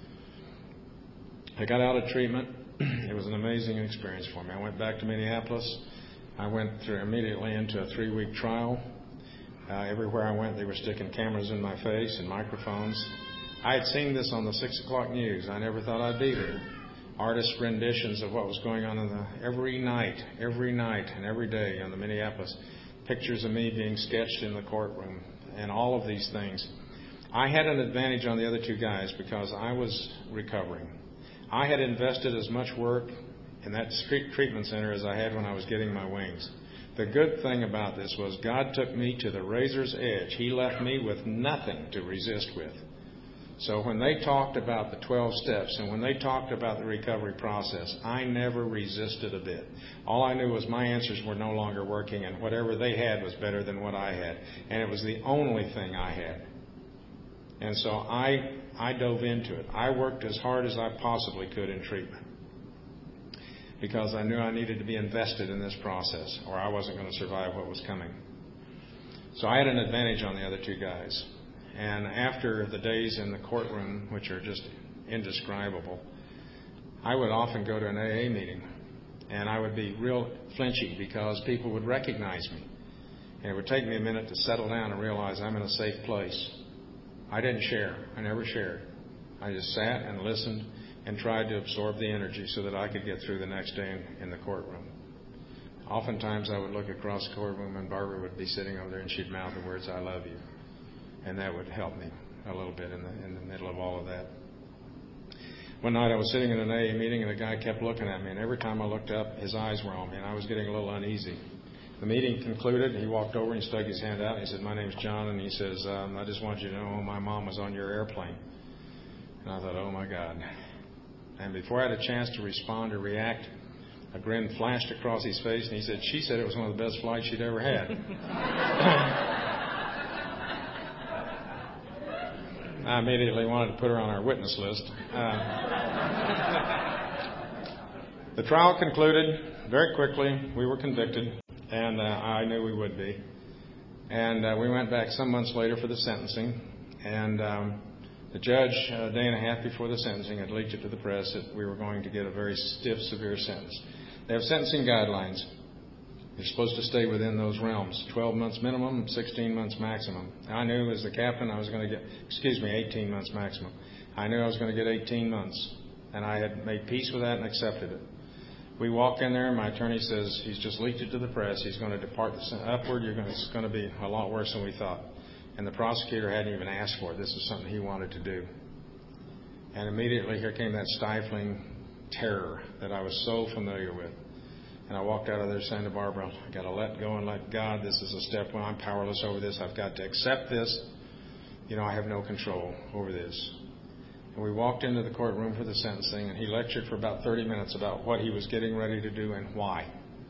I got out of treatment. It was an amazing experience for me. I went back to Minneapolis. I went immediately into a 3-week trial. Everywhere I went, they were sticking cameras in my face and microphones. I had seen this on the 6 o'clock news. I never thought I'd be there. Artists' renditions of what was going on every night and every day in the Minneapolis. Pictures of me being sketched in the courtroom and all of these things. I had an advantage on the other 2 guys because I was recovering. I had invested as much work in that treatment center as I had when I was getting my wings. The good thing about this was God took me to the razor's edge. He left me with nothing to resist with. So when they talked about the 12 steps and when they talked about the recovery process, I never resisted a bit. All I knew was my answers were no longer working and whatever they had was better than what I had. And it was the only thing I had. And so I dove into it. I worked as hard as I possibly could in treatment because I knew I needed to be invested in this process or I wasn't going to survive what was coming. So I had an advantage on the other 2 guys. And after the days in the courtroom, which are just indescribable, I would often go to an AA meeting and I would be real flinchy because people would recognize me. And it would take me a minute to settle down and realize I'm in a safe place. I didn't share. I never shared. I just sat and listened and tried to absorb the energy so that I could get through the next day in the courtroom. Oftentimes I would look across the courtroom and Barbara would be sitting over there and she'd mouth the words, I love you. And that would help me a little bit in the middle of all of that. One night I was sitting in an AA meeting and a guy kept looking at me. And every time I looked up, his eyes were on me and I was getting a little uneasy. The meeting concluded. He walked over and he stuck his hand out. And he said, my name's John. And he says, I just want you to know my mom was on your airplane. And I thought, oh, my God. And before I had a chance to respond or react, A grin flashed across his face, and he said, she said it was one of the best flights she'd ever had. I immediately wanted to put her on our witness list. The trial concluded very quickly. We were convicted, and I knew we would be. And we went back some months later for the sentencing, and the judge, a day and a half before the sentencing, had leaked it to the press that we were going to get a very stiff, severe sentence. They have sentencing guidelines. You're supposed to stay within those realms, 12 months minimum, 16 months maximum. I knew as the captain I was going to get, 18 months maximum. I knew I was going to get 18 months, and I had made peace with that and accepted it. We walk in there, and my attorney says, he's just leaked it to the press. He's going to depart upward. It's going to be a lot worse than we thought. And the prosecutor hadn't even asked for it. This was something he wanted to do. And immediately here came that stifling terror that I was so familiar with. And I walked out of there saying to Barbara, I got to let go and let God. This is a step one. I'm powerless over this. I've got to accept this. I have no control over this. And we walked into the courtroom for the sentencing, and he lectured for about 30 minutes about what he was getting ready to do and why.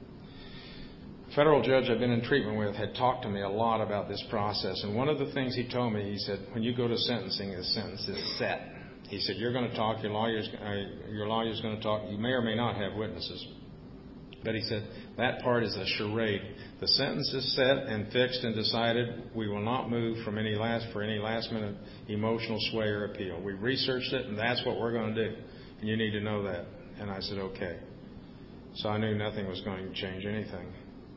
The federal judge I've been in treatment with had talked to me a lot about this process. And one of the things he told me, he said, when you go to sentencing, the sentence is set. He said, you're going to talk, your lawyer's going to talk. You may or may not have witnesses. But he said, that part is a charade. The sentence is set and fixed and decided. We will not move for any last-minute emotional sway or appeal. We've researched it, and that's what we're going to do. And you need to know that. And I said, okay. So I knew nothing was going to change anything.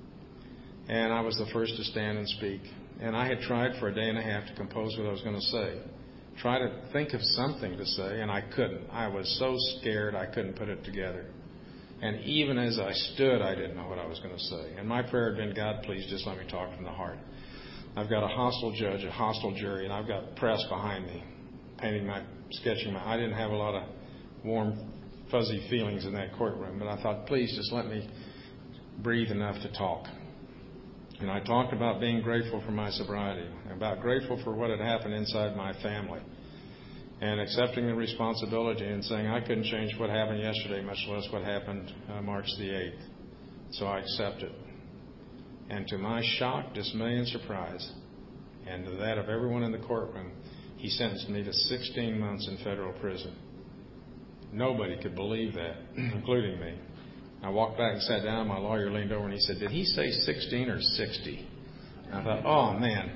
And I was the first to stand and speak. And I had tried for a day and a half to compose what I was going to say. Try to think of something to say, and I couldn't. I was so scared I couldn't put it together. And even as I stood, I didn't know what I was going to say. And my prayer had been, God, please just let me talk from the heart. I've got a hostile judge, a hostile jury, and I've got press behind me, sketching my. I didn't have a lot of warm, fuzzy feelings in that courtroom, but I thought, please just let me breathe enough to talk. And I talked about being grateful for my sobriety, about grateful for what had happened inside my family, and accepting the responsibility and saying I couldn't change what happened yesterday, much less what happened March the 8th. So I accept it. And to my shock, dismay, and surprise, and to that of everyone in the courtroom, he sentenced me to 16 months in federal prison. Nobody could believe that, including me. I walked back and sat down. My lawyer leaned over and he said, did he say 16 or 60? And I thought, oh, man.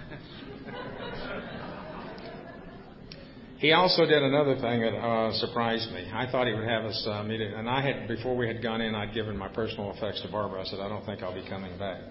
He also did another thing that surprised me. I thought he would have us meet it. And before we had gone in, I'd given my personal effects to Barbara. I said, I don't think I'll be coming back.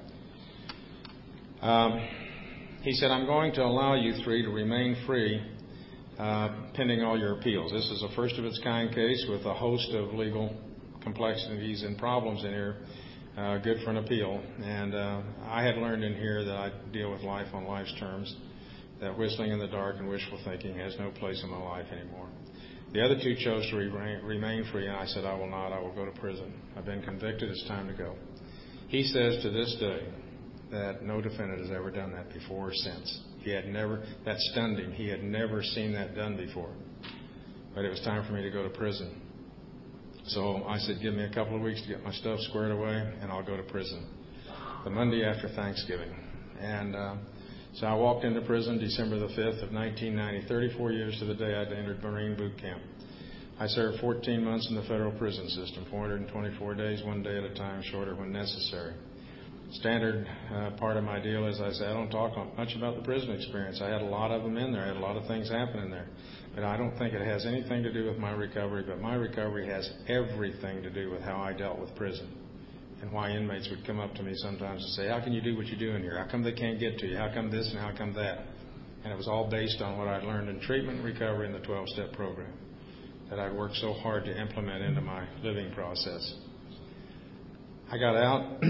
He said, I'm going to allow you three to remain free pending all your appeals. This is a first of its kind case with a host of legal complexities and problems in here, good for an appeal. And I had learned in here that I deal with life on life's terms, that whistling in the dark and wishful thinking has no place in my life anymore. The other two chose to remain free, and I said, I will not. I will go to prison. I've been convicted. It's time to go. He says to this day that no defendant has ever done that before or since. That stunned him. He had never seen that done before. But it was time for me to go to prison. So I said, give me a couple of weeks to get my stuff squared away, and I'll go to prison. The Monday after Thanksgiving. And so I walked into prison December the 5th of 1990, 34 years to the day I'd entered Marine boot camp. I served 14 months in the federal prison system, 424 days, one day at a time, shorter when necessary. Standard part of my deal is I say I don't talk much about the prison experience. I had a lot of them in there. I had a lot of things happen in there. But I don't think it has anything to do with my recovery, but my recovery has everything to do with how I dealt with prison and why inmates would come up to me sometimes and say, how can you do what you do in here? How come they can't get to you? How come this and how come that? And it was all based on what I'd learned in treatment and recovery in the 12-step program that I'd worked so hard to implement into my living process. I got out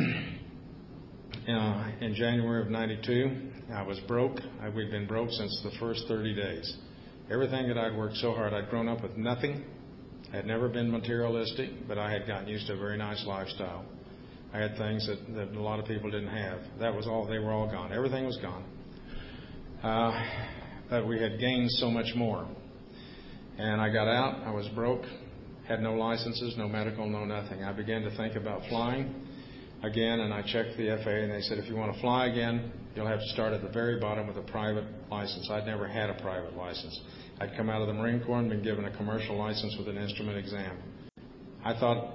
in January of 92. I was broke. We'd been broke since the first 30 days. Everything that I'd worked so hard, I'd grown up with nothing. I had never been materialistic, but I had gotten used to a very nice lifestyle. I had things that a lot of people didn't have. That was all. They were all gone. Everything was gone. But we had gained so much more. And I got out. I was broke. Had no licenses, no medical, no nothing. I began to think about flying again, and I checked the FAA, and they said, if you want to fly again, you'll have to start at the very bottom with a private license. I'd never had a private license. I'd come out of the Marine Corps and been given a commercial license with an instrument exam. I thought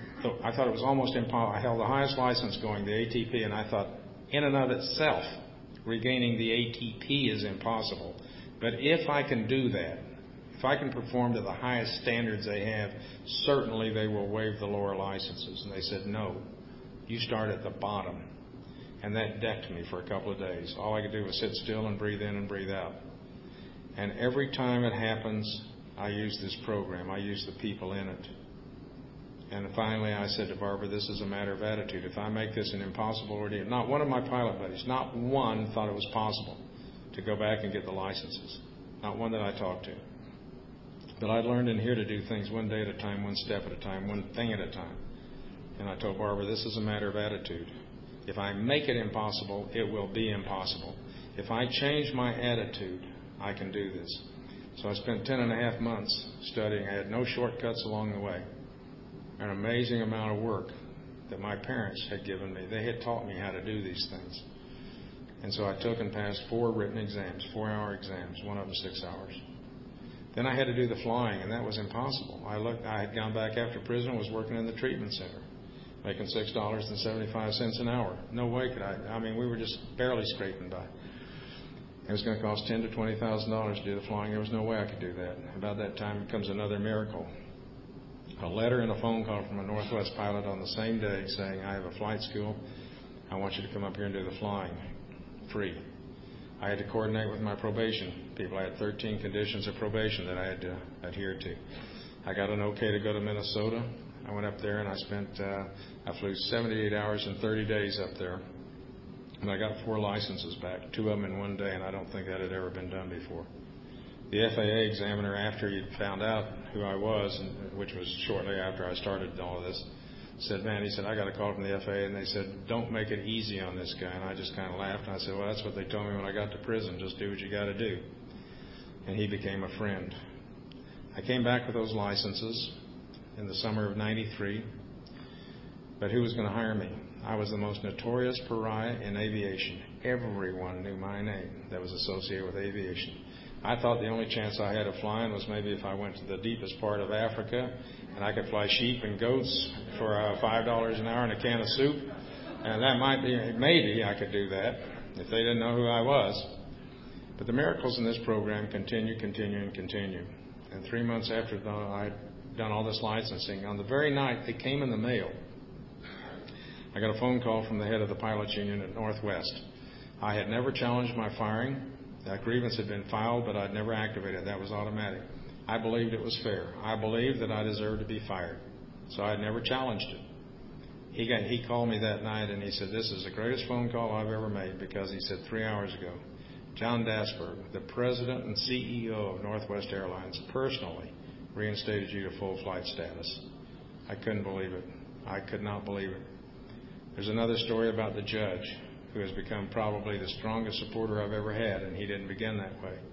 it was almost impossible. I held the highest license going, the ATP, and I thought, in and of itself, regaining the ATP is impossible. But if I can do that, if I can perform to the highest standards they have, certainly they will waive the lower licenses. And they said, no, you start at the bottom. And that decked me for a couple of days. All I could do was sit still and breathe in and breathe out. And every time it happens, I use this program. I use the people in it. And finally I said to Barbara, this is a matter of attitude. If I make this an impossible ordeal, not one of my pilot buddies, not one thought it was possible to go back and get the licenses. Not one that I talked to. But I learned in here to do things one day at a time, one step at a time, one thing at a time. And I told Barbara, this is a matter of attitude. If I make it impossible, it will be impossible. If I change my attitude, I can do this. So I spent 10.5 months studying. I had no shortcuts along the way. An amazing amount of work that my parents had given me. They had taught me how to do these things. And so I took and passed 4 written exams, 4-hour exams, one of them 6 hours. Then I had to do the flying, and that was impossible. I had gone back after prison, was working in the treatment center, making $6.75 an hour. No way could I mean, we were just barely scraping by. It was going to cost $10,000 to $20,000 to do the flying. There was no way I could do that. About that time comes another miracle. A letter and a phone call from a Northwest pilot on the same day saying, I have a flight school. I want you to come up here and do the flying. Free. I had to coordinate with my probation people. I had 13 conditions of probation that I had to adhere to. I got an okay to go to Minnesota. I went up there and I flew 78 hours and 30 days up there. And I got 4 licenses back, 2 of them in one day, and I don't think that had ever been done before. The FAA examiner, after he found out who I was, which was shortly after I started all of this, said, man, he said, I got a call from the FAA, and they said, don't make it easy on this guy. And I just kind of laughed, and I said, well, that's what they told me when I got to prison. Just do what you got to do. And he became a friend. I came back with those licenses in the summer of '93, but who was going to hire me? I was the most notorious pariah in aviation. Everyone knew my name that was associated with aviation. I thought the only chance I had of flying was maybe if I went to the deepest part of Africa and I could fly sheep and goats for $5 an hour and a can of soup. And that might be, maybe I could do that if they didn't know who I was. But the miracles in this program continue. And 3 months after I'd done all this licensing, on the very night it came in the mail, I got a phone call from the head of the pilots union at Northwest. I had never challenged my firing. That grievance had been filed, but I'd never activated it. That was automatic. I believed it was fair. I believed that I deserved to be fired. So I had never challenged it. He called me that night and he said, this is the greatest phone call I've ever made, because he said 3 hours ago, John Dasberg, the president and CEO of Northwest Airlines, personally reinstated you to full flight status. I couldn't believe it. I could not believe it. There's another story about the judge who has become probably the strongest supporter I've ever had, and he didn't begin that way.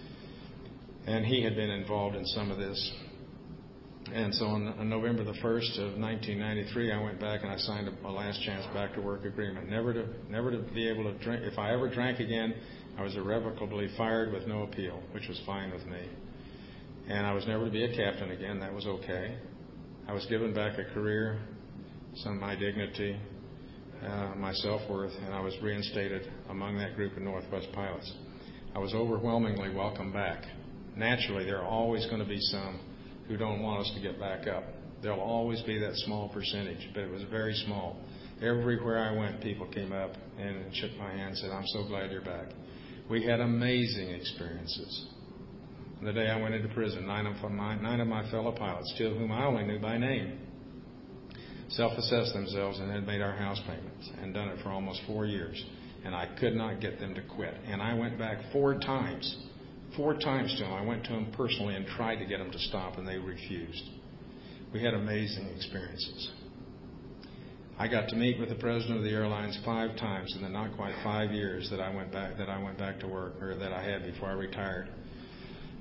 And he had been involved in some of this. And so on November the 1st of 1993, I went back and I signed a last chance back to work agreement. Never to be able to drink. If I ever drank again, I was irrevocably fired with no appeal, which was fine with me. And I was never to be a captain again. That was okay. I was given back a career, some of my dignity, my self-worth, and I was reinstated among that group of Northwest pilots. I was overwhelmingly welcomed back. Naturally, there are always going to be some who don't want us to get back up. There'll always be that small percentage, but it was very small. Everywhere I went, people came up and shook my hand and said, I'm so glad you're back. We had amazing experiences. The day I went into prison, nine of my fellow pilots, 2 of whom I only knew by name, self-assessed themselves and had made our house payments and done it for almost 4 years. And I could not get them to quit. And I went back 4 times. 4 times to them. I went to them personally and tried to get them to stop, and they refused. We had amazing experiences. I got to meet with the president of the airlines 5 times in the not quite 5 years that I went back to work, or that I had before I retired.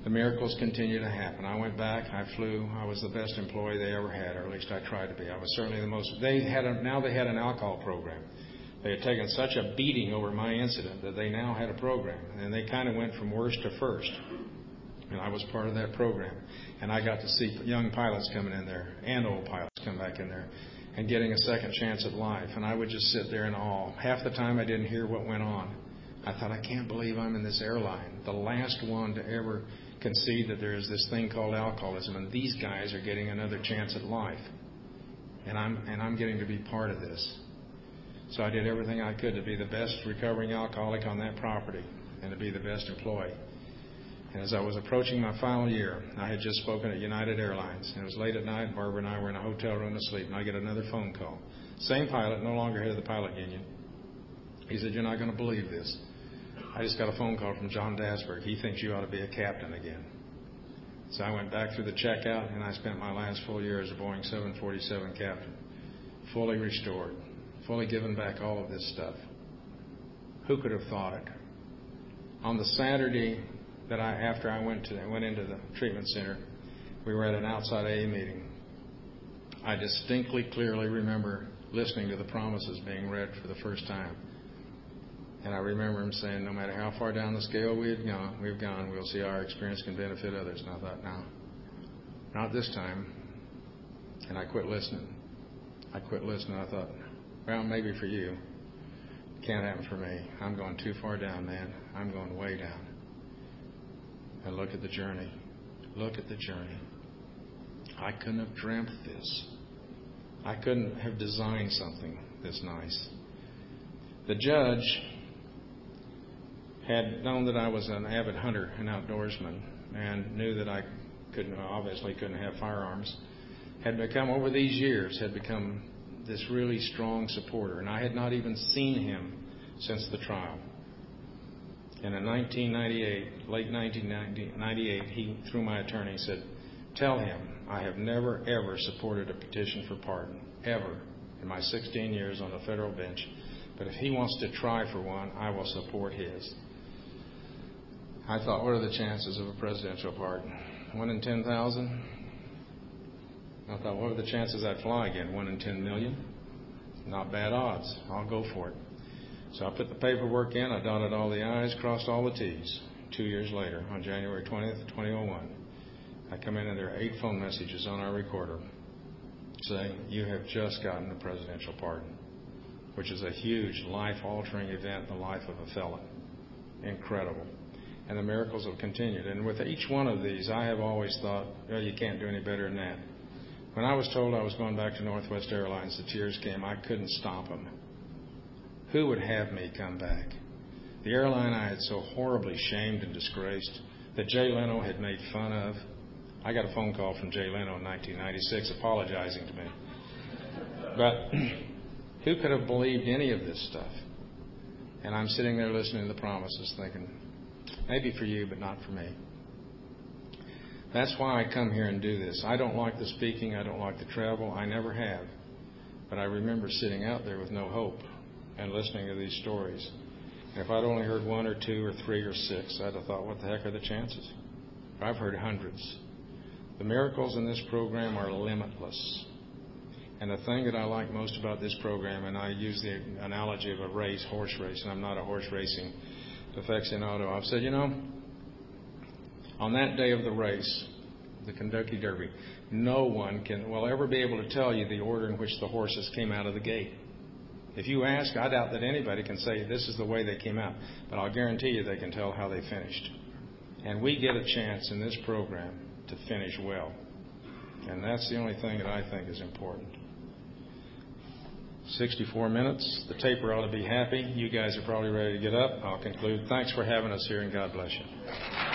The miracles continue to happen. I went back, I flew, I was the best employee they ever had, or at least I tried to be. I was certainly the most. Now they had an alcohol program. They had taken such a beating over my incident that they now had a program, and they kind of went from worst to first. And I was part of that program. And I got to see young pilots coming in there and old pilots come back in there and getting a second chance at life. And I would just sit there in awe. Half the time I didn't hear what went on. I thought, I can't believe I'm in this airline, the last one to ever concede that there is this thing called alcoholism, and these guys are getting another chance at life. And I'm getting to be part of this. So I did everything I could to be the best recovering alcoholic on that property and to be the best employee. And as I was approaching my final year, I had just spoken at United Airlines. And it was late at night. Barbara and I were in a hotel room asleep, and I get another phone call. Same pilot, no longer head of the pilot union. He said, "You're not going to believe this. I just got a phone call from John Dasberg. He thinks you ought to be a captain again." So I went back through the checkout, and I spent my last full year as a Boeing 747 captain, fully restored, fully given back all of this stuff. Who could have thought it? On the Saturday that after I went into the treatment center, we were at an outside AA meeting. I distinctly, clearly remember listening to the promises being read for the first time. And I remember him saying, no matter how far down the scale we've gone, we'll see our experience can benefit others. And I thought, no, not this time. And I quit listening. I thought, well, maybe for you. Can't happen for me. I'm going too far down, man. I'm going way down. And look at the journey. Look at the journey. I couldn't have dreamt this. I couldn't have designed something this nice. The judge had known that I was an avid hunter and outdoorsman and knew that I obviously couldn't have firearms. Had become this really strong supporter. And I had not even seen him since the trial. And in 1998, late 1998, he, through my attorney, said, "Tell him I have never, ever supported a petition for pardon, ever, in my 16 years on the federal bench. But if he wants to try for one, I will support his." I thought, what are the chances of a presidential pardon? 1 in 10,000? I thought, what are the chances I'd fly again? 1 in 10 million? Not bad odds. I'll go for it. So I put the paperwork in. I dotted all the I's, crossed all the T's. 2 years later, on January 20th, 2001, I come in and there are 8 phone messages on our recorder saying, "You have just gotten a presidential pardon," which is a huge life-altering event in the life of a felon. Incredible. And the miracles have continued. And with each one of these, I have always thought, well, you can't do any better than that. When I was told I was going back to Northwest Airlines, the tears came. I couldn't stop them. Who would have me come back? The airline I had so horribly shamed and disgraced, that Jay Leno had made fun of. I got a phone call from Jay Leno in 1996 apologizing to me. But who could have believed any of this stuff? And I'm sitting there listening to the promises thinking, maybe for you, but not for me. That's why I come here and do this. I don't like the speaking. I don't like the travel. I never have. But I remember sitting out there with no hope and listening to these stories. And if I'd only heard 1 or 2 or 3 or 6, I'd have thought, what the heck are the chances? I've heard hundreds. The miracles in this program are limitless. And the thing that I like most about this program, and I use the analogy of a horse race, and I'm not a horse racing aficionado. I've said, on that day of the race, the Kentucky Derby, no one will ever be able to tell you the order in which the horses came out of the gate. If you ask, I doubt that anybody can say this is the way they came out, but I'll guarantee you they can tell how they finished. And we get a chance in this program to finish well. And that's the only thing that I think is important. 64 minutes. The taper ought to be happy. You guys are probably ready to get up. I'll conclude. Thanks for having us here, and God bless you.